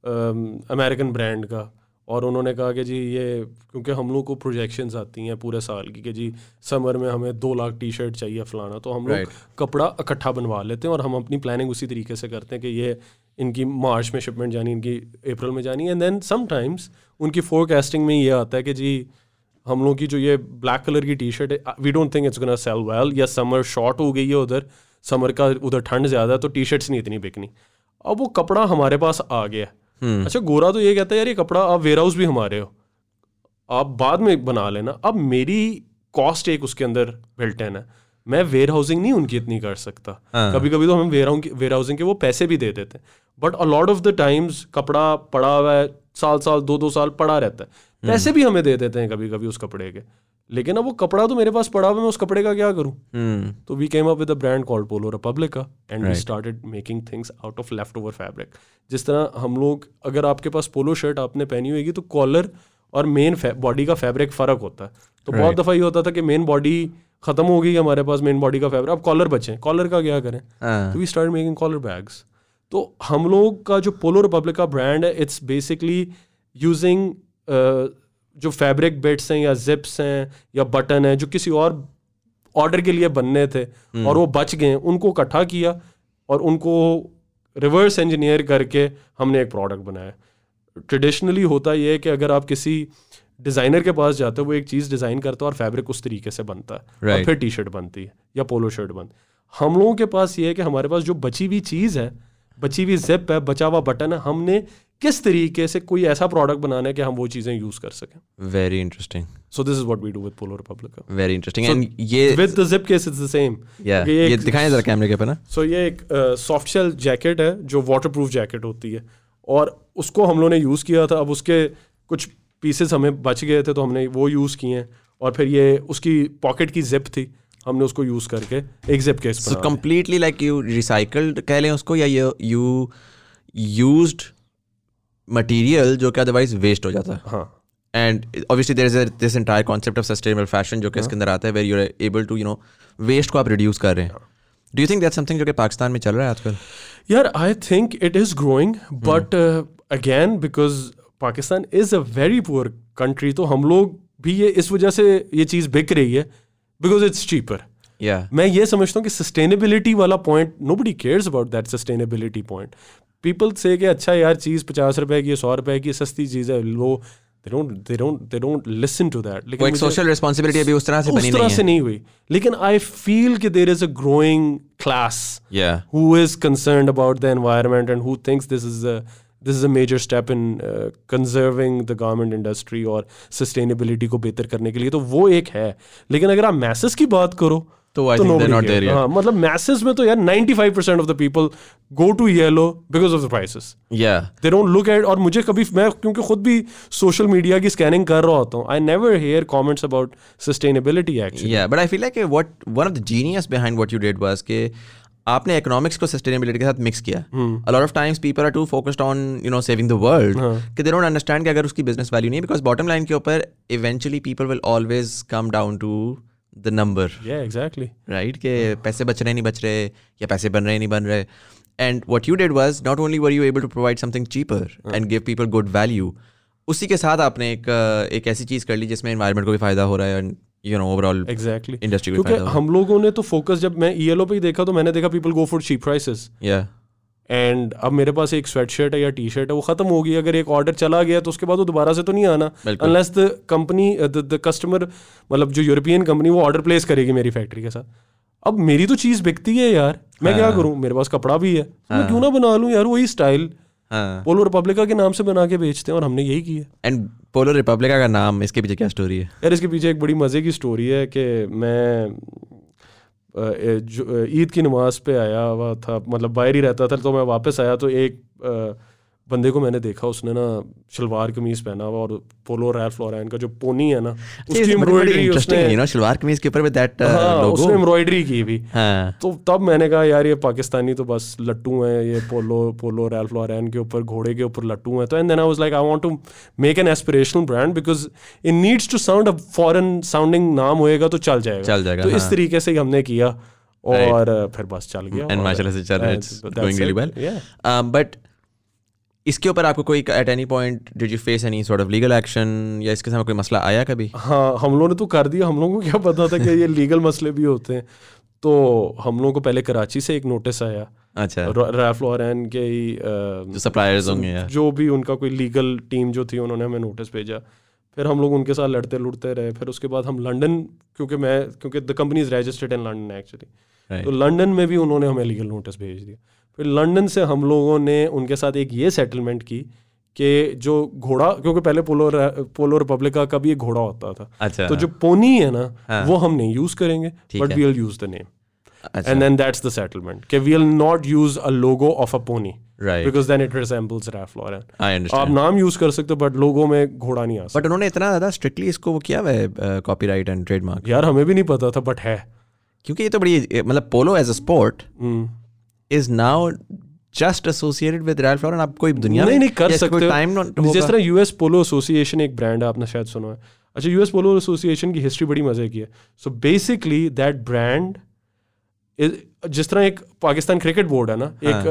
अमेरिकन ब्रांड का, और उन्होंने कहा कि जी ये क्योंकि हम लोग को प्रोजेक्शंस आती हैं पूरे साल की कि जी समर में हमें 2 लाख टी शर्ट चाहिए फलाना, तो हम लोग कपड़ा इकट्ठा बनवा लेते हैं और हम अपनी प्लानिंग उसी तरीके से करते हैं कि ये इनकी मार्च में शिपमेंट जानी, इनकी अप्रैल में जानी, एंड देन समटाइम्स उनकी फोरकास्टिंग में ये आता है कि जी हम लोग की जो ये ब्लैक कलर की टी शर्ट है, we don't think it's gonna sell well, या समर शॉर्ट हो गई है उधर, समर का उधर ठंड ज़्यादा है तो टी शर्ट्स नहीं इतनी बिकनी। अब वो कपड़ा हमारे पास आ गया। अच्छा, गोरा तो ये कहता है यार ये कपड़ा आप वेयर हाउस भी हमारे हो, आप बाद में बना लेना। अब मेरी कॉस्ट एक उसके अंदर बिल्ट इन है, मैं वेयर हाउसिंग नहीं उनकी इतनी कर सकता। कभी कभी तो हम वेयर हाउसिंग के वो पैसे भी दे देते हैं, but a lot of the times कपड़ा पड़ा हुआ है, साल 2 साल पड़ा रहता है, पैसे भी हमें दे देते हैं कभी कभी उस कपड़े के, लेकिन अब वो कपड़ा तो मेरे पास पड़ा हुआ है, मैं उस कपड़े का क्या करूं? तो we came up with a brand called Polo Republica and we started making things out of left over fabric. जिस तरह हम लोग, अगर आपके पास पोलो शर्ट आपने पहनी होगी तो कॉलर और मेन बॉडी का फैब्रिक फ़र्क होता है। तो बहुत दफ़ा ये होता था कि मेन बॉडी ख़त्म हो गई हमारे पास, मेन बॉडी का फैब्रिक, अब कॉलर बचे, कॉलर का क्या करें? तो we start making collar bags. तो हम लोग का जो पोलो रिपब्लिका ब्रांड है, इट्स बेसिकली यूजिंग जो फैब्रिक बिट्स हैं या जिप्स हैं या बटन हैं जो किसी और ऑर्डर के लिए बनने थे और वो बच गए, उनको इकट्ठा किया और उनको रिवर्स इंजीनियर करके हमने एक प्रोडक्ट बनाया। ट्रेडिशनली होता ये है कि अगर आप किसी डिज़ाइनर के पास जाते हो, वो एक चीज़ डिज़ाइन करता है और फैब्रिक उस तरीके से बनता है और फिर टी शर्ट बनती है या पोलो शर्ट बनती है। हम लोगों के पास ये है कि हमारे पास जो बची हुई चीज़ है, बची हुई जिप है, बचा हुआ बटन है, हमने किस तरीके से कोई ऐसा प्रोडक्ट बनाना है कि हम वो चीज़ें यूज़ कर सकें। Very interesting. So this is what we do with Polo Republica. Very interesting. And ये with the zip case it's the same. ये दिखाएं जरा कैमरे के ऊपर ना। सो ये एक सॉफ्ट शेल जैकेट है जो वाटरप्रूफ जैकेट होती है और उसको हम लोगों ने यूज़ किया था। अब उसके कुछ पीसेस हमें बच गए थे तो हमने वो यूज़ किए हैं और फिर ये उसकी पॉकेट की जिप थी, हमने उसको यूज़ करके एक जिप केस बना। So completely like you recycled कह लें उसको, या यू यूज्ड मटेरियल जो कि अदरवाइज वेस्ट हो जाता है। हाँ। And obviously there is this entire concept of sustainable fashion जो कि इसके अंदर आता है, where you are able to waste को आप रिड्यूस कर रहे हैं। Do you think that's something जो कि पाकिस्तान में चल रहा है आजकल? यार I think it is growing, but again because Pakistan is a very poor country, तो हम लोग भी ये इस वजह से ये चीज़ बिक रही है बिकॉज इट्स चीपर। मैं ये समझता हूँ कि सस्टेनेबिलिटी वाला point, nobody cares about that sustainability point. People से कि अच्छा यार चीज़ 50 रुपए की, 100 रुपए की, सस्ती चीज़ है, लो, they don't listen to that। लेकिन एक सोशल रिस्पांसिबिलिटी अभी उस तरह से बनी नहीं हुई। लेकिन आई फील कि there is a growing class who is concerned about the environment and who thinks this is a major step in conserving the garment industry और sustainability को बेहतर करने के लिए, तो वो एक है। लेकिन अगर आप masses की बात करो तो I think they're not there yet। हाँ, मतलब masses में तो यार 95% of the people go to yellow because of the prices। They don't look at, और मुझे कभी, मैं क्योंकि खुद भी सोशल मीडिया की स्कैनिंग कर रहा होता हूँ, I never hear comments about sustainability actually। Yeah, but I feel like one of the genius behind what you did was कि आपने इकोनॉमिक्स को सस्टेनेबिलिटी के साथ मिक्स किया। A lot of times people are too focused on saving the world कि they don't understand कि अगर उसकी business value नहीं है, because bottom line के ऊपर eventually people will always come down to the number। Yeah, exactly। Right? कि पैसे बच रहे नहीं बच रहे या पैसे बन रहे नहीं बन रहे। And what you did was not only were you able to provide something cheaper and give people good value, उसी के साथ आपने एक ऐसी चीज़ कर ली जिसमें environment को भी फ़ायदा हो रहा है and overall exactly industry को भी क्योंकि हम लोगों ने तो फोकस, जब मैं ELO पे ही देखा तो मैंने देखा people go for cheap prices। And अब मेरे पास एक स्वेट शर्ट है या टी शर्ट है, वो ख़त्म हो गई, अगर एक ऑर्डर चला गया तो उसके बाद वो दोबारा से तो नहीं आना, unless the company the customer, मतलब जो यूरोपियन कंपनी, वो ऑर्डर प्लेस करेगी मेरी फैक्ट्री के साथ। अब मेरी तो चीज़ बिकती है यार, मैं क्या करूँ, मेरे पास कपड़ा भी है, मैं क्यों ना बना लूँ यार वही स्टाइल। पोलो रिपब्लिका के नाम से बना के बेचते हैं और हमने यही किया। एंड पोलो रिपब्लिका का नाम, इसके पीछे क्या स्टोरी है? यार इसके पीछे एक बड़ी मज़े की स्टोरी है कि मैं ईद की नमाज पे आया हुआ था, मतलब बाहर ही रहता था, तो मैं वापस आया तो एक बंदे को मैंने देखा, उसने ना शलवार कमीज पहना हुआ और पोलो रैल्फ लॉरेन का जो पोनी है ना उसकी एम्ब्रॉयडरी उसने शलवार कमीज के ऊपर में दैट लोगो उसने एम्ब्रॉयडरी की भी। तो तब मैंने कहा यार ये पाकिस्तानी तो बस लट्टू हैं, ये पोलो रैल्फ लॉरेन के ऊपर घोड़े के ऊपर लट्टू हैं। तो and then I was like I want to make an aspirational brand because it needs to sound, a foreign sounding नाम होएगा तो चल जाएगा। तो इस तरीके से ही हमने किया और फिर बस चल गया एंड माशाल्लाह से चल रहा है, it's going really well. But इसके ऊपर आपको कोई at any point did you face any sort of legal action या इसके सामने कोई मसला आया कभी? हाँ, हम लोगों ने तो कर दिया, हम लोगों को क्या पता था कि ये लीगल मसले भी होते हैं। तो हम लोगों को पहले कराची से एक नोटिस आया, अच्छा, रैल्फ लॉरेन के जो सप्लायर्स होंगे या जो भी उनका कोई लीगल टीम जो थी, उन्होंने हमें नोटिस भेजा। फिर हम लोग उनके साथ लड़ते लुड़ते रहे। फिर उसके बाद हम लंदन, क्योंकि the company is registered in London actually, तो लंदन में भी उन्होंने हमें लीगल नोटिस भेज दिया। फिर लंदन से हम लोगों ने उनके साथ एक ये सेटलमेंट की कि जो घोड़ा, क्योंकि पहले पोलो रिपब्लिका का भी एक घोड़ा होता था, अच्छा, तो जो पोनी है ना, हाँ, वो हम नहीं यूज करेंगे, but we will use the name, and then that's the settlement कि we will not use a logo of a pony, right, because then it resembles Ralph Lauren. I understand. आप नाम यूज कर सकते हो but लोगो में घोड़ा नहीं आ सकता। बट उन्होंने इतना ज्यादा स्ट्रिक्टली इसको वो किया हुआ है कॉपीराइट एंड ट्रेडमार्क? यार हमें भी नहीं पता था, बट है, क्योंकि ये तो बड़ी, मतलब Polo as a sport is now just associated with Ralph Lauren. आप कोई दुनिया नहीं कर सकते टाइम जिस तरह यूएस पोलो एसोसिएशन एक ब्रांड है, आपने शायद सुना है। अच्छा, यूएस पोलो एसोसिएशन की हिस्ट्री बड़ी मजे की है। सो बेसिकली दैट ब्रांड, जिस तरह एक पाकिस्तान क्रिकेट बोर्ड है ना,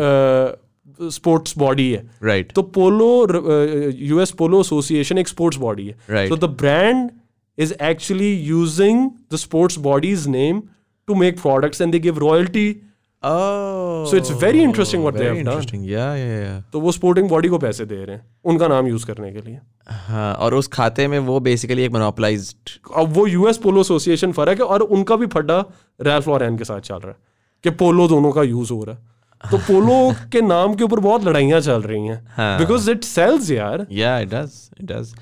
एक स्पोर्ट्स बॉडी है, राइट, तो पोलो यूएस पोलो एसोसिएशन एक स्पोर्ट्स बॉडी है, right, so the brand is actually using the sports body's name to make products and they give royalty. Oh, so it's very interesting what they have done. Yeah. तो वो sporting body को पैसे दे रहे हैं उनका नाम use करने के लिए। हाँ, और उस खाते में वो बेसिकली एक मोनोपोलाइज्ड, अब वो यूएस पोलो एसोसिएशन फर्क है, और उनका भी फड्डा रैल्फ लॉरेन के साथ चल रहा है कि पोलो दोनों का यूज हो रहा है। तो पोलो के नाम के ऊपर बहुत लड़ाइयाँ चल रही हैं, बिकॉज इट सेल्स यार। Yeah, it does.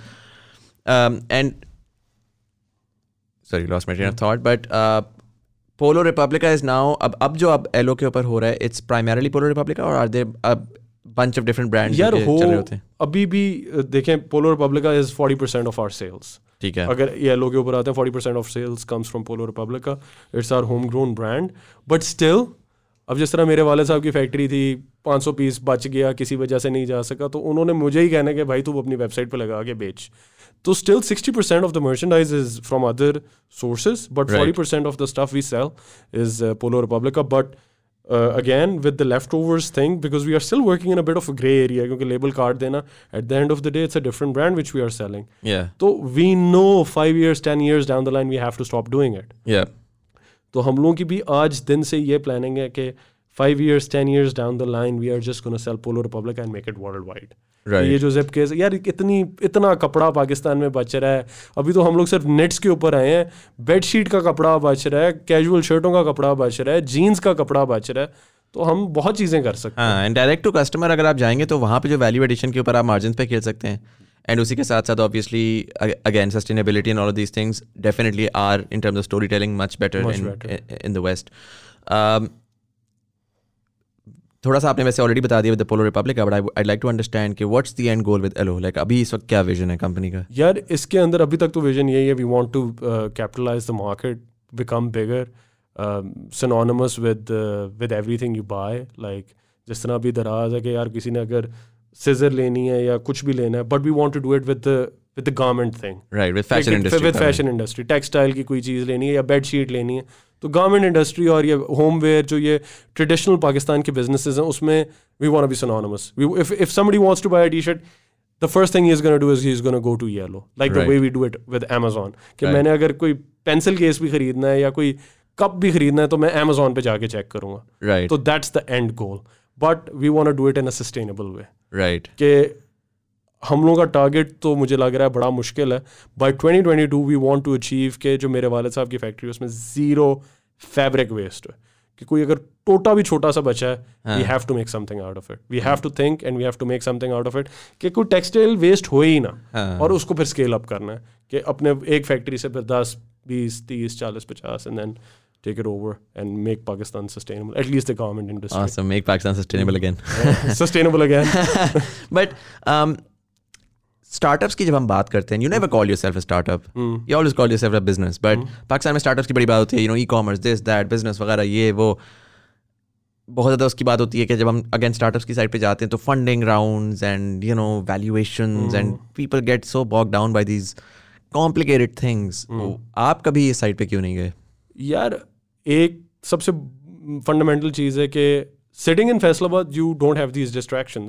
And sorry, lost my train of thought, but Polo Republica is now, अब जो अब एलो के ऊपर हो रहा है, it's primarily Polo Republica, or are there a bunch of different brands यार जो चल रहे होते हैं? अभी भी देखें, Polo Republica is 40% of our sales. ठीक है, अगर ये एलो के ऊपर आते हैं, 40% of sales comes from Polo Republica. It's our homegrown brand, but still, अब जिस तरह मेरे वाले साहब की फैक्ट्री थी, 500 पीस बच गया, किसी वजह से नहीं जा सका, तो उन्होंने मुझे ही कहना कि भाई तू अपनी वेबसाइट पे लगा के बेच। तो still 60% of the merchandise is from other sources, but 40% of the stuff we sell is Polo Republica. But again, with the leftovers thing, because we are still working in a bit of a gray area, क्योंकि label card देना, at the end of the day, it's a different brand which we are selling. Yeah. तो we know 5 years, 10 years down the line, we have to stop doing it. Yeah. तो हम लोगों की भी आज दिन से ये प्लानिंग है कि 5 years, 10 years down the line, we are just going to sell Polo Republica and make it worldwide. Right. ये जो जिप केस, यार इतना कपड़ा पाकिस्तान में बच रहा है। अभी तो हम लोग सिर्फ नेट्स के ऊपर आए हैं, बेडशीट का कपड़ा बच रहा है, कैजुअल शर्टों का कपड़ा बच रहा है, जीन्स का कपड़ा बच रहा है, तो हम बहुत चीज़ें कर सकते हैं। एंड डायरेक्ट टू कस्टमर अगर आप जाएंगे तो वहाँ पे जो वैल्यू एडिशन के ऊपर आप मार्जिन पे खेल सकते हैं, एंड उसी के साथ साथ obviously again sustainability and all of these things definitely are in terms of story telling much better in the west. थोड़ा सा आपने वैसे ऑलरेडी बता दिया with the Polo Republica, but I like to understand कि what's the end goal with LO, like अभी इस वक्त क्या विजन है कंपनी का? यार इसके अंदर अभी तक तो विजन यही है, we want to capitalise the market, become bigger, synonymous with everything you buy. Like जिस तरह अभी दराज है कि यार किसी ने अगर सिजर लेनी है या कुछ भी लेना है, but we want to do it with the garment thing, right, with fashion industry, with fashion industry. Textile की कोई चीज़ लेनी है या बेडशीट लेनी है, तो गारमेंट इंडस्ट्री और ये होमवेयर जो ये ट्रेडिशनल पाकिस्तान के बिजनेसेस हैं, उसमें we want to be synonymous. If somebody wants to buy a T-shirt, the first thing he is going to do is he is going to go to Yellow, like the way we do it with Amazon. कि मैंने अगर कोई pencil case भी खरीदना है या कोई cup भी खरीदना है, तो मैं Amazon पे जाके चेक करूँगा, right? तो that's the end goal, but we want to do it in a sustainable way, right? कि हम लोगों का टारगेट तो मुझे लग रहा है बड़ा मुश्किल है। By 2022 we want to achieve के जो मेरे वालिद साहब की फैक्ट्री है उसमें 0 फैब्रिक वेस्ट है, कि कोई अगर टोटा भी छोटा सा बचा है, we have to make something out of it, we have to think and we have to make something out of it, कि कोई टेक्सटाइल वेस्ट हो ही ना, और उसको फिर स्केल अप करना है, कि अपने एक फैक्ट्री से फिर 10, 20, 30, 40, 50 and then take it over and make Pakistan sustainable, at least the garment industry. Awesome, make Pakistan sustainable again. Sustainable again. But startups की जब हम बात करते हैं, you never call yourself a startup. You always call yourself a business. But Pakistan में startups की बड़ी बात होती है, you know, e-commerce, this, that, business वगैरह, ये वो बहुत ज़्यादा उसकी बात होती है कि जब हम अगेन स्टार्टअप्स की साइड पे जाते हैं तो funding rounds and you know valuations and people get so bog down by these complicated things. आप कभी इस साइड पे क्यों नहीं गए? यार एक सबसे फंडामेंटल चीज़ है कि sitting in Faisalabad you don't have these distractions,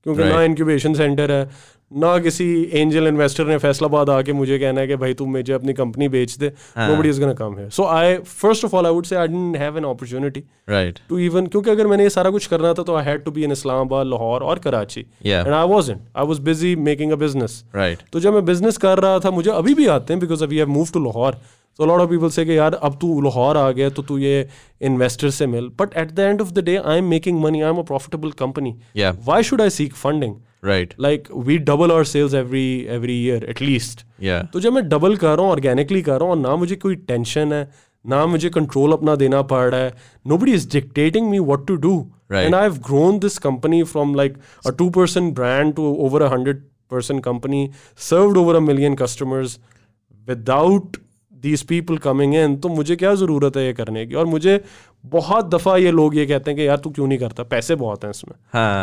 क्योंकि ना इंक्यूबेशन सेंटर है, ना किसी एंजल इन्वेस्टर ने फैसलाबाद आके मुझे कहना है कि भाई तुम मुझे अपनी कंपनी बेच दे. Nobody is gonna come here. So first of all, I would say I didn't have an opportunity to even, क्योंकि अगर मैंने ये सारा कुछ करना था तो I had to be in Islamabad, Lahore और Karachi. And I wasn't. I was busy making a business. तो जब मैं business कर रहा था, मुझे अभी भी आते हैं because we have moved to Lahore. So a lot of people say कि यार अब तू लाहौर आ गया तो तू ये इन्वेस्टर से मिल. But at the end of the day, I'm making money. I'm a profitable company. Why should I seek funding? Like we double our sales every year at least. तो जब मैं डबल कर रहा हूँ, ऑर्गेनिकली कर रहा हूँ, और ना मुझे कोई टेंशन है, ना मुझे कंट्रोल अपना देना पड़ रहा है. Nobody is dictating me what to do. And I've grown this company from like a 2-person brand to over 100-person company, served over 1 million customers without these people coming in. तो मुझे क्या ज़रूरत है ये करने की? और मुझे बहुत दफ़ा ये लोग ये कहते हैं कि यार तू क्यों नहीं करता, पैसे बहुत हैं इसमें.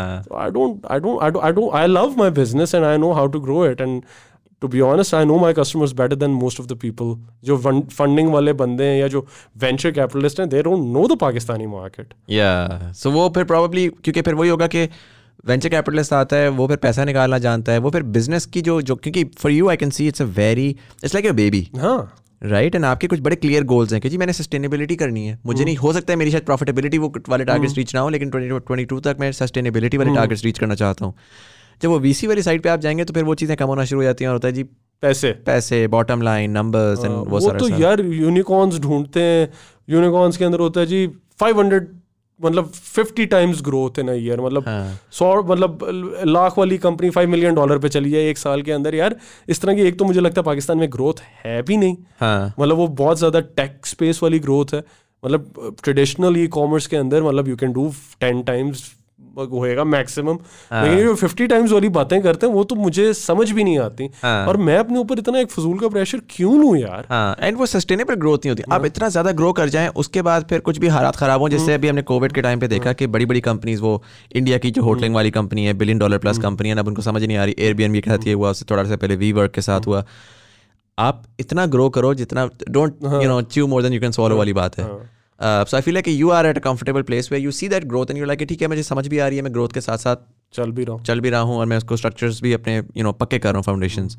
So I love my business and I know how to grow it, and to be honest, I know my customers better than most of the people. जो funding वाले बंदे हैं या जो venture capitalists हैं, they don't know the Pakistani market. So वो फिर probably, क्योंकि फिर वही होगा कि वेंचर कैपिटलिस्ट आता है, वो फिर पैसा निकालना जानता है, वो फिर बिजनेस की जो क्योंकि for you I can see it's like a baby. Right. And आपके कुछ बड़े क्लियर गोल्स हैं कि जी मैंने सस्टेनेबिलिटी करनी है. मुझे नहीं हो सकता है मेरी शायद प्रॉफिटेबिलिटी वो वाले टारगेट्स रीच ना हो, लेकिन 2022 तक मैं सस्टेनेबिलिटी वाले टारगेट्स रीच करना चाहता हूँ. जब वो वीसी वाली साइड पे आप जाएंगे तो फिर वो चीज़ें कम होना शुरू हो जाती हैं और होता है जी पैसे बॉटम लाइन नंबर्स एंड वो सारा. तो यार यूनिकॉर्न्स ढूंढते हैं, यूनिकॉर्न्स के अंदर होता है जी 500 मतलब 50 times growth in a year. मतलब 100 मतलब लाख वाली कंपनी $5 मिलियन पे चली जाए एक साल के अंदर. यार इस तरह की एक तो मुझे लगता है पाकिस्तान में ग्रोथ है भी नहीं. मतलब वो बहुत ज़्यादा टेक स्पेस वाली ग्रोथ है. मतलब ट्रेडिशनल ई कॉमर्स के अंदर मतलब यू कैन डू 10 टाइम्स होएगा मैक्सिमम, लेकिन जो 50 टाइम्स वाली बातें करते हैं वो तो मुझे समझ भी नहीं आती. और मैं अपने ऊपर इतना एक फजूल का प्रेशर क्यों लूं यार. एंड वो सस्टेनेबल ग्रोथ नहीं होती. आप इतना ज्यादा ग्रो कर जाएं उसके बाद फिर कुछ भी हालात खराब हो, जैसे अभी हमने कोविड के टाइम पे देखा कि बड़ी बड़ी कंपनीज, वो इंडिया की जो होटलिंग वाली कंपनी है, $1 बिलियन प्लस कंपनी है, अब उनको समझ नहीं आ रही. एयरबीएनबी के साथ ये हुआ, उससे थोड़ा सा पहले वीवर्क के साथ हुआ. आप इतना ग्रो करो जितना, don't chew more than you can swallow वाली बात है. So I feel like you are at a comfortable place where you see that growth and you're like ठीक है मुझे समझ भी आ रही है, मैं ग्रोथ के साथ साथ चल भी रहा हूँ और मैं उसको स्ट्रक्चर्स भी अपने पक्के कर रहा हूँ, फाउंडेशंस.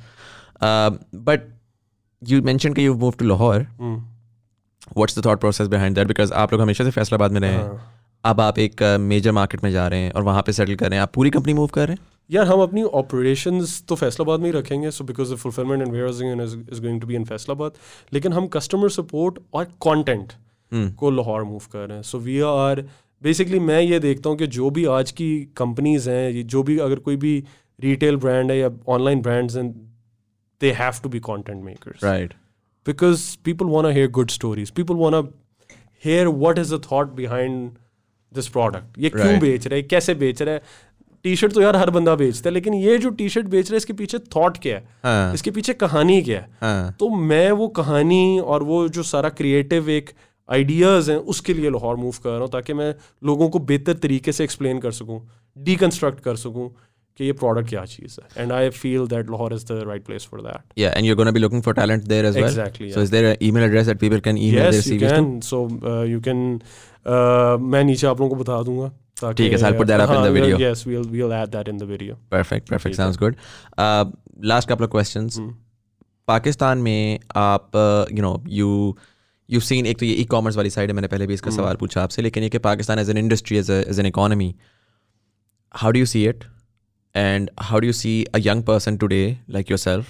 बट यू मेंशन कि you move to Lahore. What's the thought process behind that? Because आप लोग हमेशा से फैसलाबाद में रहे हैं, अब आप एक मेजर मार्केट में जा रहे हैं और वहाँ पे सेटल कर रहे हैं, आप पूरी कंपनी मूव कर रहे हैं. यार हम अपनी ऑपरेशंस तो फैसलाबाद में ही रखेंगे, so because the fulfilment and warehousing is going to be in Faisalabad, लेकिन हम कस्टमर सपोर्ट और कंटेंट को लाहौर मूव कर रहे हैं. सो वी आर बेसिकली, मैं ये देखता हूँ कि जो भी आज की कंपनीज हैं, जो भी अगर कोई भी रिटेल ब्रांड है या ऑनलाइन ब्रांड्स हैं, they have to be content makers. Right. Because people want to hear good stories, people want to hear what is the thought behind this product. ये क्यों बेच रहा है, कैसे बेच रहा है. टी शर्ट तो यार हर बंदा बेचता है, लेकिन ये जो टी शर्ट बेच रहा है इसके पीछे थॉट क्या है, इसके पीछे कहानी क्या है. तो मैं वो कहानी और वो जो सारा क्रिएटिव एक आइडियाज़ हैं उसके लिए लाहौर मूव कर रहा हूँ, ताकि मैं लोगों को बेहतर तरीके से एक्सप्लेन कर सकूँ, डीकंस्ट्रक्ट कर सकूँ कि ये प्रोडक्ट क्या चीज़ है. And I feel that Lahore is the right place for that. Yeah, and you're going to be looking for talent there as well. Exactly. So is there an email address that people can email their CVs to? Yes, you can. So you can. मैं नीचे आप लोगों को बता दूंगा. ठीक है, so I'll put that up in the video. Yes, we'll add that in the video. Perfect. Sounds good. Last couple of questions. Pakistan में आप you've seen, एक तो ये ई-कॉमर्स वाली साइड है, मैंने पहले भी इसका सवाल पूछा आपसे, लेकिन ये कि Pakistan as an industry, as an economy, how do you see it and how do you see a young person today like yourself,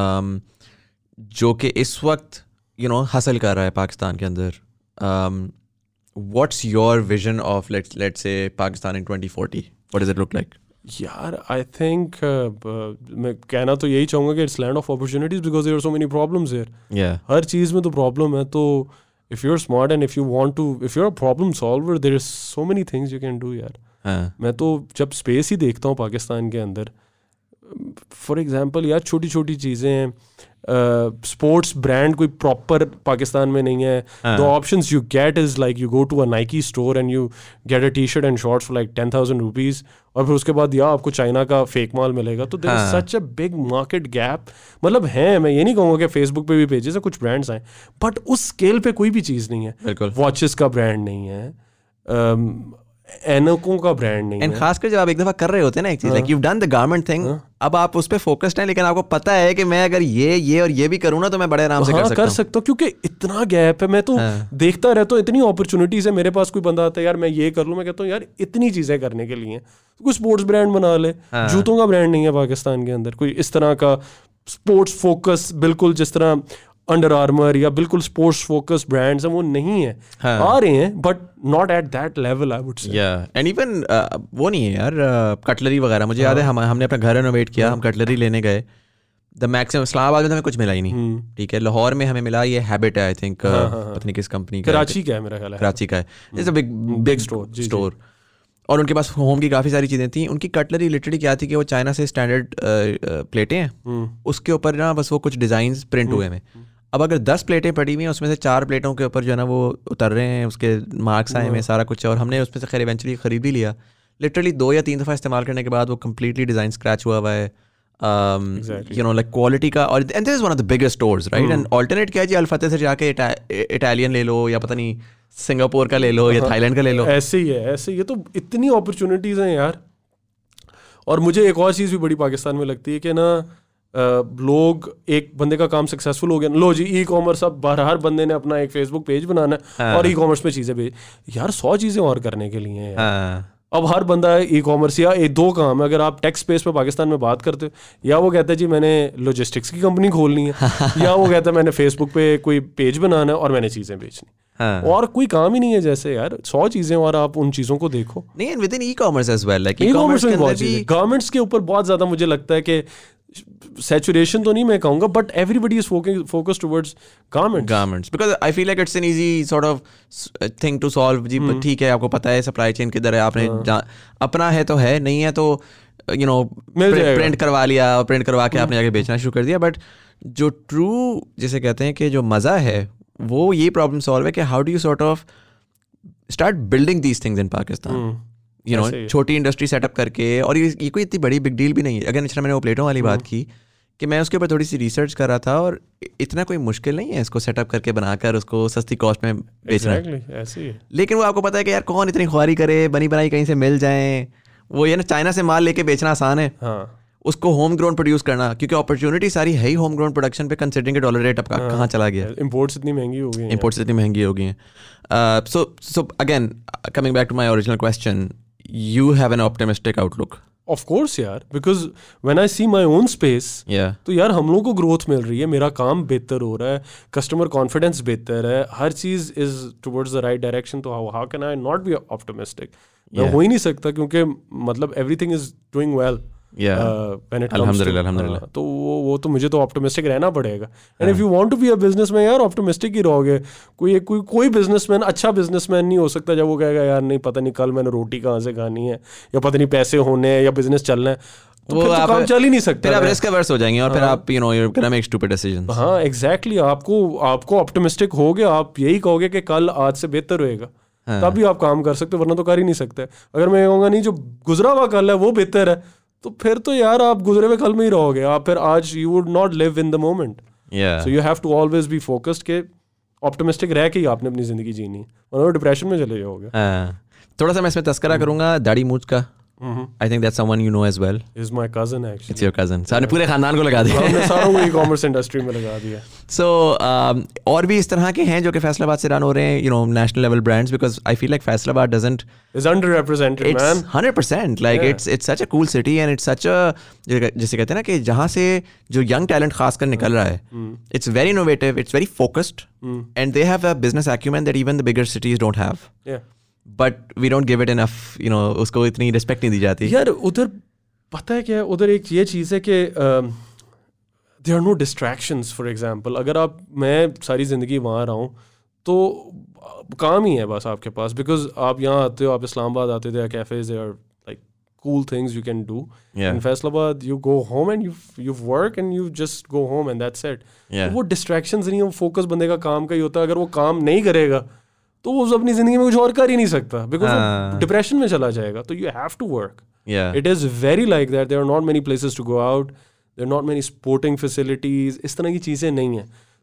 जो कि इस वक्त हासिल कर रहा है पाकिस्तान के अंदर. What's your vision of let's say Pakistan in 2040? What does it look like? यार आई थिंक मैं कहना तो यही चाहूँगा कि it's land of opportunities, because there are so many problems here. हर चीज़ में तो प्रॉब्लम है. तो if you are smart and if you want to, if you are a problem solver, there is so many things you can do यार. मैं तो जब स्पेस ही देखता हूँ पाकिस्तान के अंदर, फॉर एग्जांपल यार छोटी छोटी चीज़ें हैं. स्पोर्ट्स ब्रांड कोई प्रॉपर पाकिस्तान में नहीं है. The options you get is like you go to a Nike store and you get a T shirt and shorts for like 10,000 rupees, और फिर उसके बाद या आपको चाइना का फेक माल मिलेगा. तो there is such a big market gap. मतलब है, मैं ये नहीं कहूँगा कि फेसबुक पे भी पेजेस है, कुछ ब्रांड्स हैं, बट उस स्केल पे कोई भी चीज़ नहीं है. वॉचेस का ब्रांड नहीं है. एनोको का ब्रांड नहीं एंड है। खासकर जब आप एक दफा कर रहे होते हैं ना एक चीज, like you done the garment thing, अब आप उस पे फोकस्ड हैं, लेकिन आपको पता है कि मैं अगर ये और ये भी करूँ ना तो मैं बड़े आराम से कर सकता हूँ, क्योंकि इतना गैप है। मैं तो देखता रहता हूँ, इतनी अपॉर्चुनिटीज है मेरे पास। कोई बंदा आता है यार मैं ये कर लूँ, मैं कहता हूँ यार इतनी चीजें करने के लिए कोई स्पोर्ट्स ब्रांड बना ले। जूतों का ब्रांड नहीं है पाकिस्तान के अंदर कोई इस तरह का स्पोर्ट्स फोकस, बिल्कुल जिस तरह अंडर आर्मर या बिल्कुल स्पोर्ट्स फोकस ब्रांड्स हैं, वो नहीं है। आ रहे हैं but not at that level I would say. And even वो नहीं है यार, कटलरी वगैरह। मुझे याद है हमने अपना घर रेनोवेट किया, हम कटलरी लेने गए, द मैक्सिमम इस्लामाबाद में तो हमें कुछ मिला ही नहीं, ठीक है। लाहौर में हमें मिला ये हैबिट है, आई थिंक पता नहीं किस कंपनी का, कराची का है मेरा ख्याल है, कराची का है, इट्स अ बिग स्टोर। और उनके पास होम की काफ़ी सारी चीज़ें थी। उनकी कटलरी लिटरली क्या थी कि वो चाइना से स्टैंडर्ड प्लेटें हैं, उसके ऊपर ना बस वो कुछ डिज़ाइंस प्रिंट हुए हैं। अब अगर 10 प्लेटें पड़ी हुई हैं, उसमें से 4 प्लेटों के ऊपर जो है ना वो उतर रहे हैं, उसके मार्क्स आए हैं, सारा कुछ है, और हमने उसमें से खैर इवेंचुअली ख़रीद ही लिया। लिटरली 2 या 3 दफ़ा इस्तेमाल करने के बाद वो कम्प्लीटली डिज़ाइन स्क्रैच हुआ है, यू नो लाइक क्वालिटी का। और and this is one of the biggest stores, right. And alternate क्या है जी, अल-फतेह से जाके इटालियन ले लो, या पता नहीं सिंगापुर का ले लो, या थाईलैंड का ले लो। ऐसे ही है। तो इतनी अपॉर्चुनिटीज़ हैं यार। और मुझे एक और चीज़ भी बड़ी पाकिस्तान में लगती है कि ना लोग, एक बंदे का काम सक्सेसफुल हो गया, लो जी ई कॉमर्स, अब हर बंदे ने अपना एक फेसबुक पेज बनाना है और ई कॉमर्स में चीज़ें भेज, यार 100 चीज़ें और करने के लिए हैं। अब हर बंदा है ई कॉमर्स, या एक 2 काम है। अगर आप टेक स्पेस पे पाकिस्तान में बात करते हो, या वो कहता है जी मैंने लॉजिस्टिक्स की कंपनी खोलनी है, या वो कहता है मैंने फेसबुक पे कोई पेज बनाना है और मैंने चीज़ें बेचनी। और कोई काम ही नहीं है जैसे यार 100 चीजें, और आप उन चीजों को देखो। नहीं, within e-commerce as well, like e-commerce में बहुत चीजें, गारमेंट्स के ऊपर बहुत ज्यादा मुझे लगता है कि सैचुरेशन तो नहीं मैं कहूंगा, but everybody is focused towards garments because I feel like it's an easy sort of thing to solve जी। ठीक है, आपको पता है सप्लाई चेन किधर है, आपने अपना है तो है, नहीं है तो यू नो प्रिंट करवा लिया, और प्रिंट करवा के आपने जाके बेचना शुरू कर दिया। बट जो ट्रू जिसे कहते हैं कि जो मज़ा है वो ये प्रॉब्लम सॉल्व है कि how do you sort of start building these things in Pakistan, you know, छोटी इंडस्ट्री सेटअप करके। और ये कोई इतनी बड़ी बिग डील भी नहीं है। अगर मैंने वो प्लेटों वाली बात की कि मैं उसके ऊपर थोड़ी सी रिसर्च कर रहा था, और इतना कोई मुश्किल नहीं है इसको सेटअप करके बनाकर उसको सस्ती कॉस्ट में बेचना। ऐसे ही है। लेकिन वो आपको पता है कि यार कौन इतनी ख्वारी करे, बनी बनाई कहीं से मिल जाए। वो ये ना चाइना से माल लेके बेचना आसान है, उसको होम ग्रोन प्रोड्यूस करना, क्योंकि अपॉर्चुनिटी सारी है ही होम ग्रोन प्रोडक्शन पे, कंसिडरिंग डॉलर रेट अब कहाँ चला गया, इंपोर्ट्स इतनी महंगी हो गई हैं। So again, coming back to my original question, you have an optimistic outlook. Of course यार, because when I see my own space, तो यार हम लोगों को ग्रोथ मिल रही है, मेरा काम बेहतर हो रहा है, कस्टमर कॉन्फिडेंस बेहतर है, हर चीज़ is towards the right direction. तो how can I not be optimistic? मैं हो ही नहीं सकता, क्योंकि मतलब एवरीथिंग इज डूइंग वेल। अल्हम्दुलिल्लाह। तो वो तो मुझे तो ऑप्टिमिस्टिक रहना पड़ेगा। And if you want to be a businessman यार, ऑप्टिमिस्टिक ही रहोगे। कोई बिजनेसमैन अच्छा बिजनेसमैन नहीं हो सकता जब वो कहेगा यार नहीं पता नहीं कल मैंने रोटी कहाँ से खानी है, या पता नहीं पैसे होने हैं, या बिजनेस चलना है, तो फिर तो काम चल ही नहीं सकता। फिर आप रिस्क अवर्स हो जाएंगे और फिर आप you know you can make stupid decisions. हाँ एग्जैक्टली, आपको ऑप्टिमिस्टिक होगे, आप यही कहोगे कि कल आज से बेहतर होएगा, तभी आप काम कर सकते हो, वरना तो कर ही नहीं सकते। अगर मैं कहूँगा नहीं जो गुजरा हुआ कल है वो बेहतर है, तो फिर तो यार आप गुजरे हुए कल में ही रहोगे। आप फिर आज you would not live in the moment. So you have to always be focused के ऑप्टिमिस्टिक रह के ही आपने अपनी जिंदगी जीनी, वरना डिप्रेशन में चले जाओगे। थोड़ा सा मैं इसमें तस्करा करूंगा दाढ़ी मूंछ का। I think that's someone you know as well. Is my cousin actually. It's your cousin. So आपने पूरे खानदान को लगा दिया। हमने सारों को e-commerce इंडस्ट्री में लगा दिया। So और भी इस तरह के हैं जो कि फैसलाबाद से रन हो रहे हैं, you know, national level brands, because I feel like Faisalabad is underrepresented, man. 100%. Like it's such a cool city and it's such a, जैसे कहते हैं ना कि जहाँ से जो young talent खासकर निकल रहा है, it's very innovative, it's very focused, and they have a business acumen that even the bigger cities don't have. Yeah. But we don't give it enough, you know, उसको इतनी रिस्पेक्ट नहीं दी जाती यार। उधर पता है क्या है, उधर एक ये चीज़ है कि there are no distractions. For example, अगर मैं सारी ज़िंदगी वहाँ रहा हूँ तो काम ही है बस आपके पास, बिकॉज आप यहाँ आते हो, आप इस्लामाबाद आते थे, cafes there like cool things you can do. In Faisalabad you go home and you work and you just go home and that's it. वो distractions नहीं है, वो focus बंदे का काम का ही होता है। अगर वो काम नहीं करेगा तो वो अपनी जिंदगी में कुछ और कर ही नहीं सकता, बिकॉज वो डिप्रेशन में चला जाएगा। तो you have to work. It is very like that. There are not many places to go out, there are not many sporting facilities, इस तरह की चीज़ें नहीं हैं।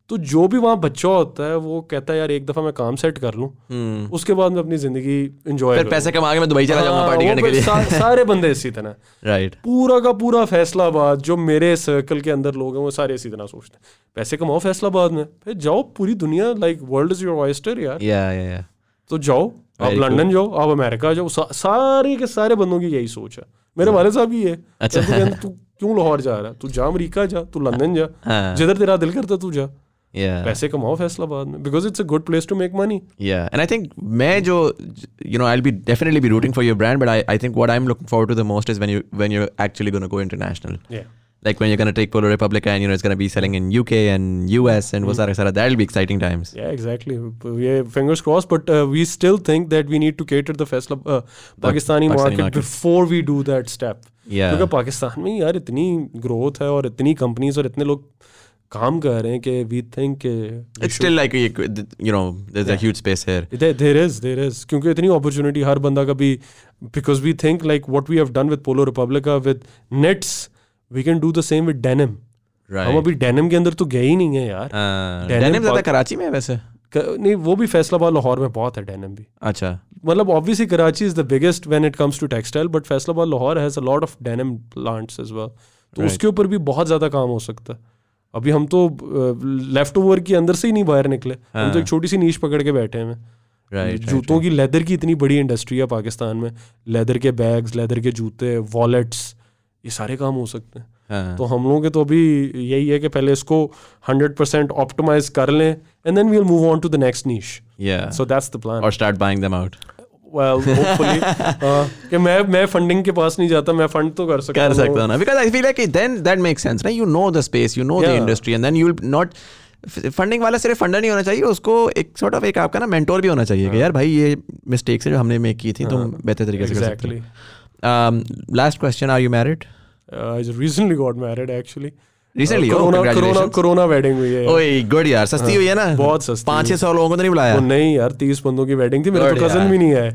तो जो भी वहाँ बच्चा होता है वो कहता है यार एक दफा मैं काम सेट कर लूँ, उसके बाद मैं अपनी जिंदगी एंजॉय फिर पैसे कमा के मैं दुबई चला जाऊंगा पार्टी करने के लिए। सारे बंदे इसी तरह, राइट, पूरा का पूरा फैसलाबाद जो मेरे सर्कल के अंदर लोग हैं वो सारे इसी तरह सोचते हैं, पैसे कमाओ फैसलाबाद में, फिर जाओ पूरी दुनिया, like world is your oyster यार, या तो जाओ आप लंदन जाओ, आप अमेरिका जाओ, सारे के सारे बंदों की यही सोच है। मेरे वालिद साहब की है, अच्छा तू क्यों लाहौर जा रहा है, तू जा अमेरिका जा, तू लंदन जा, जिधर तेरा दिल करता तू जा, पैसे कमाओ फैसलाबाद में, because it's a good place to make money. Yeah, and I think मैं जो I'll be definitely be rooting for your brand, but I think what I'm looking forward to the most is when you're actually going to go international. Yeah. Like when you're going to take Polo Republica and it's going to be selling in UK and US and वो सारा that'll be exciting times. Yeah, exactly. Yeah, fingers crossed, but we still think that we need to cater the Pakistani market before we do that step. Yeah. क्योंकि पाकिस्तान में यार इतनी growth है और इतनी companies और इतने लोग काम कर रहे हैं कि we think it's still like there's a huge space here. There is क्योंकि इतनी opportunity हर बंदा का भी, because we think like what we have done with Polo Republica with knits, we can do the same with denim. Right. हम अभी denim के अंदर तो गए ही नहीं है यार। denim ज़्यादा कराची में है वैसे? नहीं, वो भी फैसलाबाद लाहौर में बहुत है denim भी। अच्छा, मतलब obviously Karachi is the biggest when it comes to textile, but Faisalabad Lahore has a lot of denim plants as well. तो उसके ऊपर भी बहुत ज़्यादा काम हो सकता है। अभी हम तो लेफ्ट ओवर के अंदर से ही नहीं बाहर निकले, हम तो एक छोटी सी नीश पकड़ के बैठे हैं। जूतों की लेदर की इतनी बड़ी इंडस्ट्री है पाकिस्तान में, लेदर के बैग्स, लेदर के जूते, वॉलेट्स, ये सारे काम हो सकते हैं। तो हम लोगों के तो अभी यही है कि पहले इसको 100% ऑप्टिमाइज कर लें and then we will move on to the next niche. So that's the plan. और start buying them out. Well, hopefully, कि मैं फंडिंग के पास नहीं जाता, मैं फंड तो कर सकता हूँ ना, because I feel like then that makes sense, right? You know the space, you know the industry, and then you'll not funding वाला सिर्फ फंडर नहीं होना चाहिए, उसको एक sort of एक आपका ना मेंटोर भी होना चाहिए कि यार भाई ये मिस्टेक्स है जो हमने मेक की थी, तुम बेहतर तरीके से कर सकते हो। Last question, are you married? I recently got married actually. Recently, corona wedding हुई है। ओए गुड यार, सस्ती हुई है ना? बहुत सस्ती। 500 लोगों को तो नहीं बुलाया? नहीं यार, 30 बंदों की वेडिंग थी, मेरा तो कजन भी नहीं है।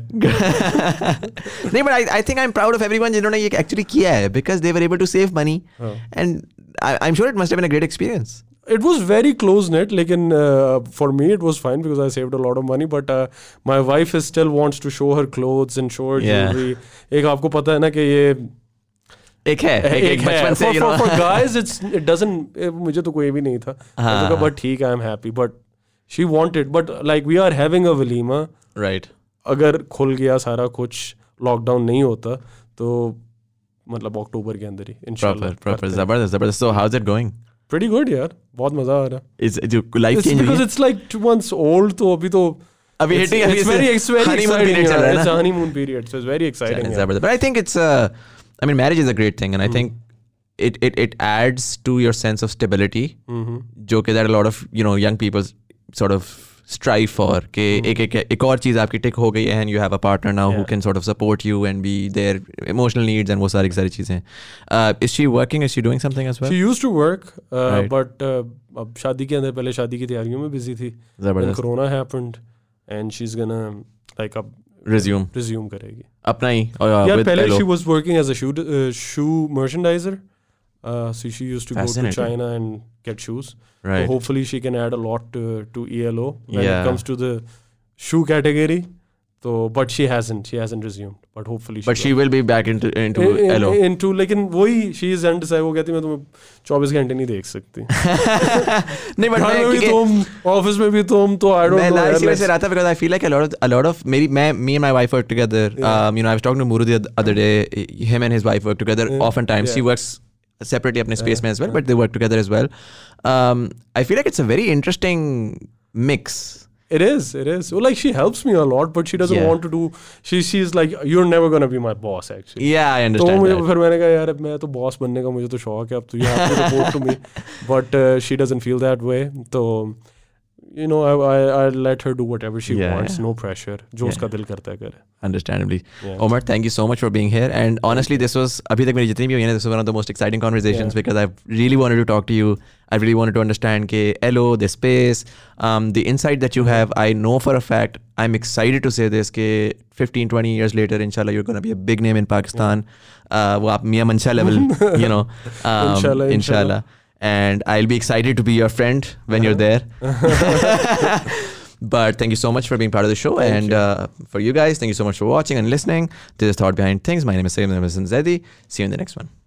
नहीं, but I think I'm proud of everyone जिन्होंने ये actually किया है, because they were able to save money, and I'm sure it must have been a great experience. It was very close knit, लेकिन for me it was fine because I saved a lot of money, but my wife still wants to show her clothes and show her jewelry. एक आपको पता है ना कि ये एक बचपन से for guys it doesn't, मुझे तो कोई भी नहीं था, but ठीक है, I'm happy, but she wanted, but like we are having a walima, right? अगर खुल गया सारा कुछ, लॉकडाउन नहीं होता तो मतलब अक्टूबर के अंदर ही इंशाल्लाह। proper जबरदस्त। So how's it going? Pretty good यार, बहुत मजा आ रहा है। Is life changing? Because it's like 2 months old, तो अभी तो it's very exciting. It's a honeymoon period, so it's very exciting. But I think it's I mean, marriage is a great thing, and I think it adds to your sense of stability, जो कि that a lot of young people sort of strive for, कि एक और चीज़ आपकी टिक हो गई है, and you have a partner now who can sort of support you and be their emotional needs and वो सारी चीज़ें। Is she working? Is she doing something as well? She used to work, but अब शादी के अंदर, पहले शादी की तैयारियों में busy थी, when Corona happened, and she's gonna like अब resume करेगी अपना ही। यार पहले she was working as a shoe merchandiser, so she used to go to China and get shoes. Right. So hopefully she can add a lot to ELO when it comes to the shoe category. So, but she hasn't resumed. But hopefully she will be back into ELO. लेकिन वही she is undecided, वो कहती मैं तुम्हें 24 घंटे नहीं देख सकती। नहीं, but घर में भी तुम, ऑफिस में भी तुम, तो I don't know. मैं इसी वजह से रहा था, because I feel like a lot of maybe me and my wife work together. I was talking to Muru the other day. Him and his wife work together oftentimes. She works separately अपने space में as well, but they work together as well. I feel like it's a very interesting mix. It is. Well, like she helps me a lot, but she doesn't want to do. She's like, you're never gonna be my boss, actually. Yeah, I understand. तो फिर मैंने कहा यार मैं तो boss बनने का मुझे तो शौक है, अब तो you have to report to me. But she doesn't feel that way. तो I let her do whatever she wants. No pressure. जो उसका दिल करता है करे. Understandably. Omar, thank you so much for being here. And honestly, this was अभी तक मेरी जितनी भी हुई है, this was one of the most exciting conversations because I really wanted to talk to you. I really wanted to understand के ELO, the space, the insight that you have. I know for a fact, I'm excited to say this, के 15-20 years later, inshallah, you're going to be a big name in Pakistan. वो आप मियां मंशा level, inshallah. and I'll be excited to be your friend when you're there. But thank you so much for being part of the show. For you guys, thank you so much for watching and listening. This is Thought Behind Things. My name is Sayyid Zedi. See you in the next one.